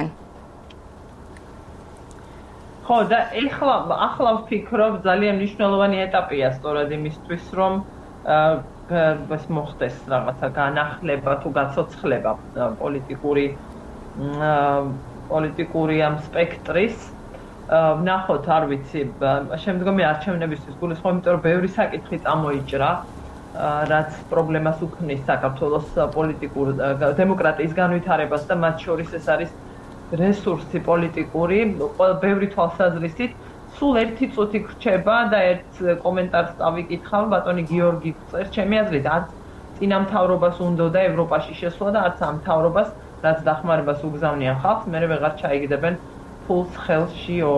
ხო, და ეხლა ახლა ვფიქრობ, ძალიან მნიშვნელოვანი ეტაპია სწორედ იმისთვის, რომ ეს მოხდეს რაღაცა განახლება თუ გაცოცხლება პოლიტიკური პოლიტიკური ამ სპექტრის. ვნახოთ, არ ვიცი, შემდგომი არჩევნებისთვის გულისხმობ, იმიტომ რომ ბევრი საკითხი წამოიჭრა. რაც პრობლემას უქმნის საქართველოს პოლიტიკურ დემოკრატიის განვითარებას და მათ შორის ეს არის რესურსი პოლიტიკური, ბევრი თვალსაზრისით. სულ ერთი წუთი გრჩება და ერთ კომენტარს წავიკითხავ, ბატონი გიორგი წერს, ჩემი აზრით, არც წინა მთავრობას უნდოდა ევროპაში შესვლა და არც ამ მთავრობას, რაც დახმარებას უგზავნიან ხალხს, მერე ვეღარ ჩაიგდებენ ფულს ხელშიო.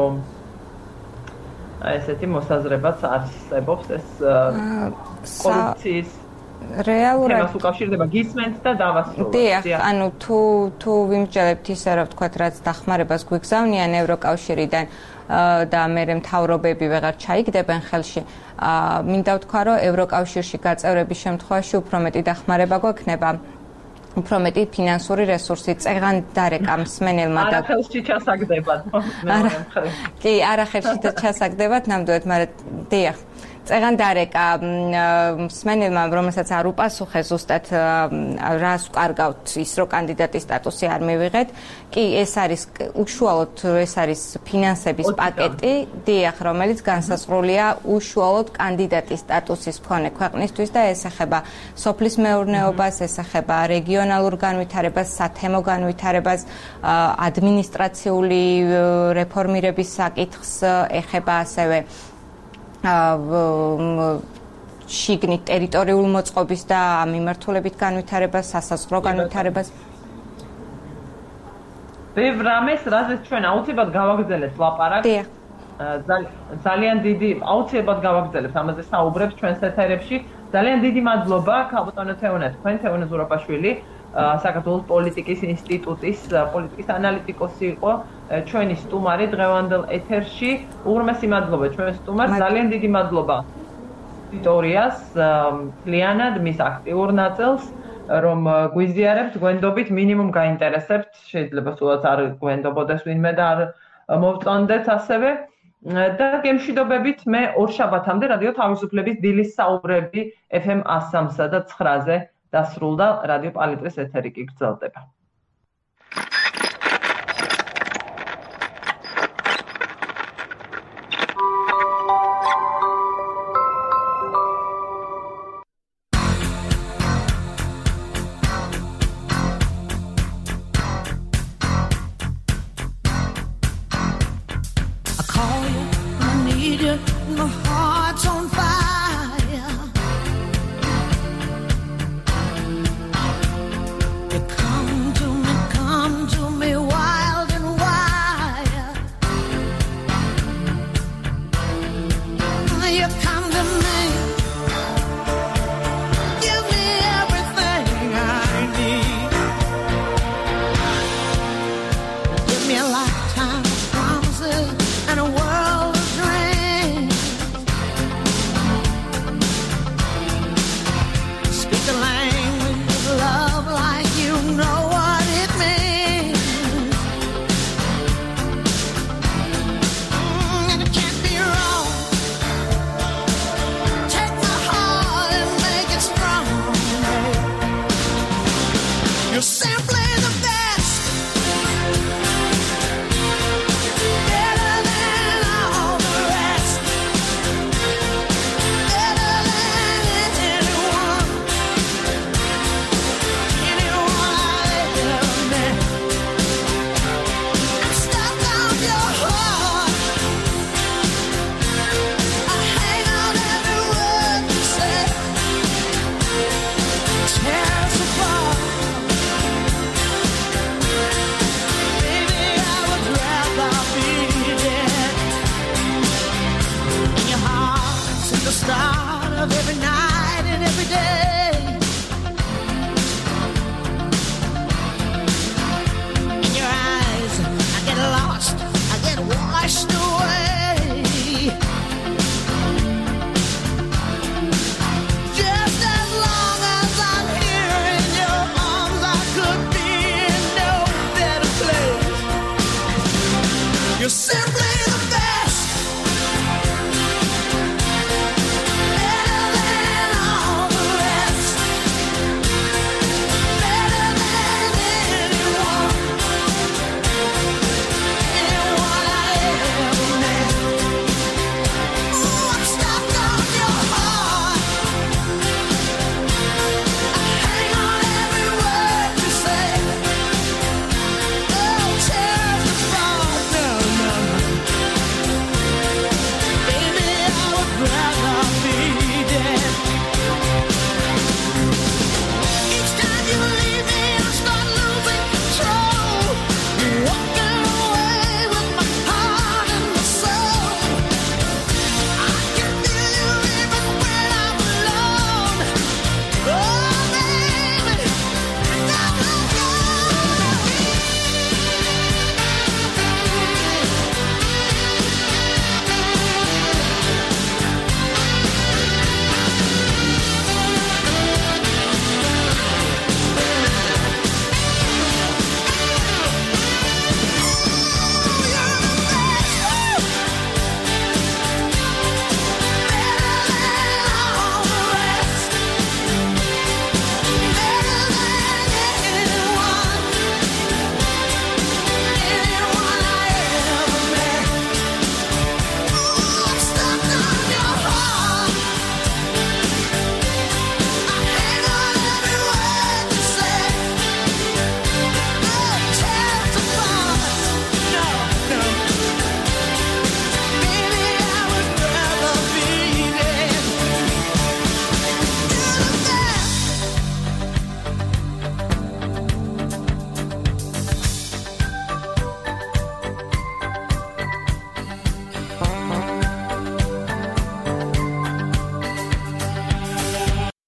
ესეთი მოსაზრებაც არსებობს ეს კორუფციის რეალურად თემას უკავშირდება გისმენთ და დავასრულებთ. დიახ, ანუ თუ თუ ვიმსჯელებთ ისე რომ ვთქვათ, რაც დახმარებას გვიგზავნიან ევროკავშირიდან და მერე მთავრობები ვეღარ ჩაიგდებენ ხელში, მინდა ვთქვა, რომ ევროკავშირში გაწევრების შემთხვევაში უფრო მეტი დახმარება გვექნება. უფრო მეტი ფინანსური რესურსი წეღან დარეკა მსმენელმა და არახელში ჩასაგდებათ. კი, არახელში ჩასაგდებათ, ნამდვილად, მაგრამ დიახ, წეგან დარეკა მსმენელმა, რომელსაც არ უპასუხეს ზუსტად რას ვკარგავთ ის, რომ კანდიდატის სტატუსი არ მივიღეთ. კი, ეს არის უშუალოდ ეს არის ფინანსების პაკეტი, დიახ, რომელიც განსაზღვრულია უშუალოდ კანდიდატის სტატუსის მქონე ქვეყნისთვის და ეს ეხება სოფლის მეურნეობას, ეს ეხება რეგიონალურ განვითარებას, სათემო განვითარებას, ადმინისტრაციული რეფორმირების საკითხს, ეხება ასევე შიგნით ტერიტორიულ მოწყობის და მიმართულებით განვითარებას, სასაზღვრო განვითარებას. ბევრ რამეს, რაზეც ჩვენ აუცილებლად გავაგრძელებთ ლაპარაკს. ძალიან დიდი აუცილებლად გავაგრძელებთ ამაზე საუბრებს ჩვენს ეთერებში. ძალიან დიდი მადლობა ქალბატონო თეონა, თქვენ თეონა ზურაბაშვილი, საქართველოს პოლიტიკის ინსტიტუტის პოლიტიკის ანალიტიკოსი იყო ჩვენი სტუმარი დღევანდელ ეთერში. უღრმესი მადლობა ჩვენ სტუმარს, ძალიან დიდი მადლობა ვიქტორიას, ლიანად მის აქტიურ ნაწილს, რომ გვიზიარებთ, გვენდობით, მინიმუმ გაინტერესებთ, შეიძლება სულაც არ გვენდობოდეს ვინმე და არ მოვწონდეთ ასევე. და გემშვიდობებით მე ორ შაბათამდე რადიო თავისუფლების დილის საუბრები ეფ ემ one oh three-სა და nine-ზე დასრულდა, რადიო პალიტრის ეთერი კი გრძელდება.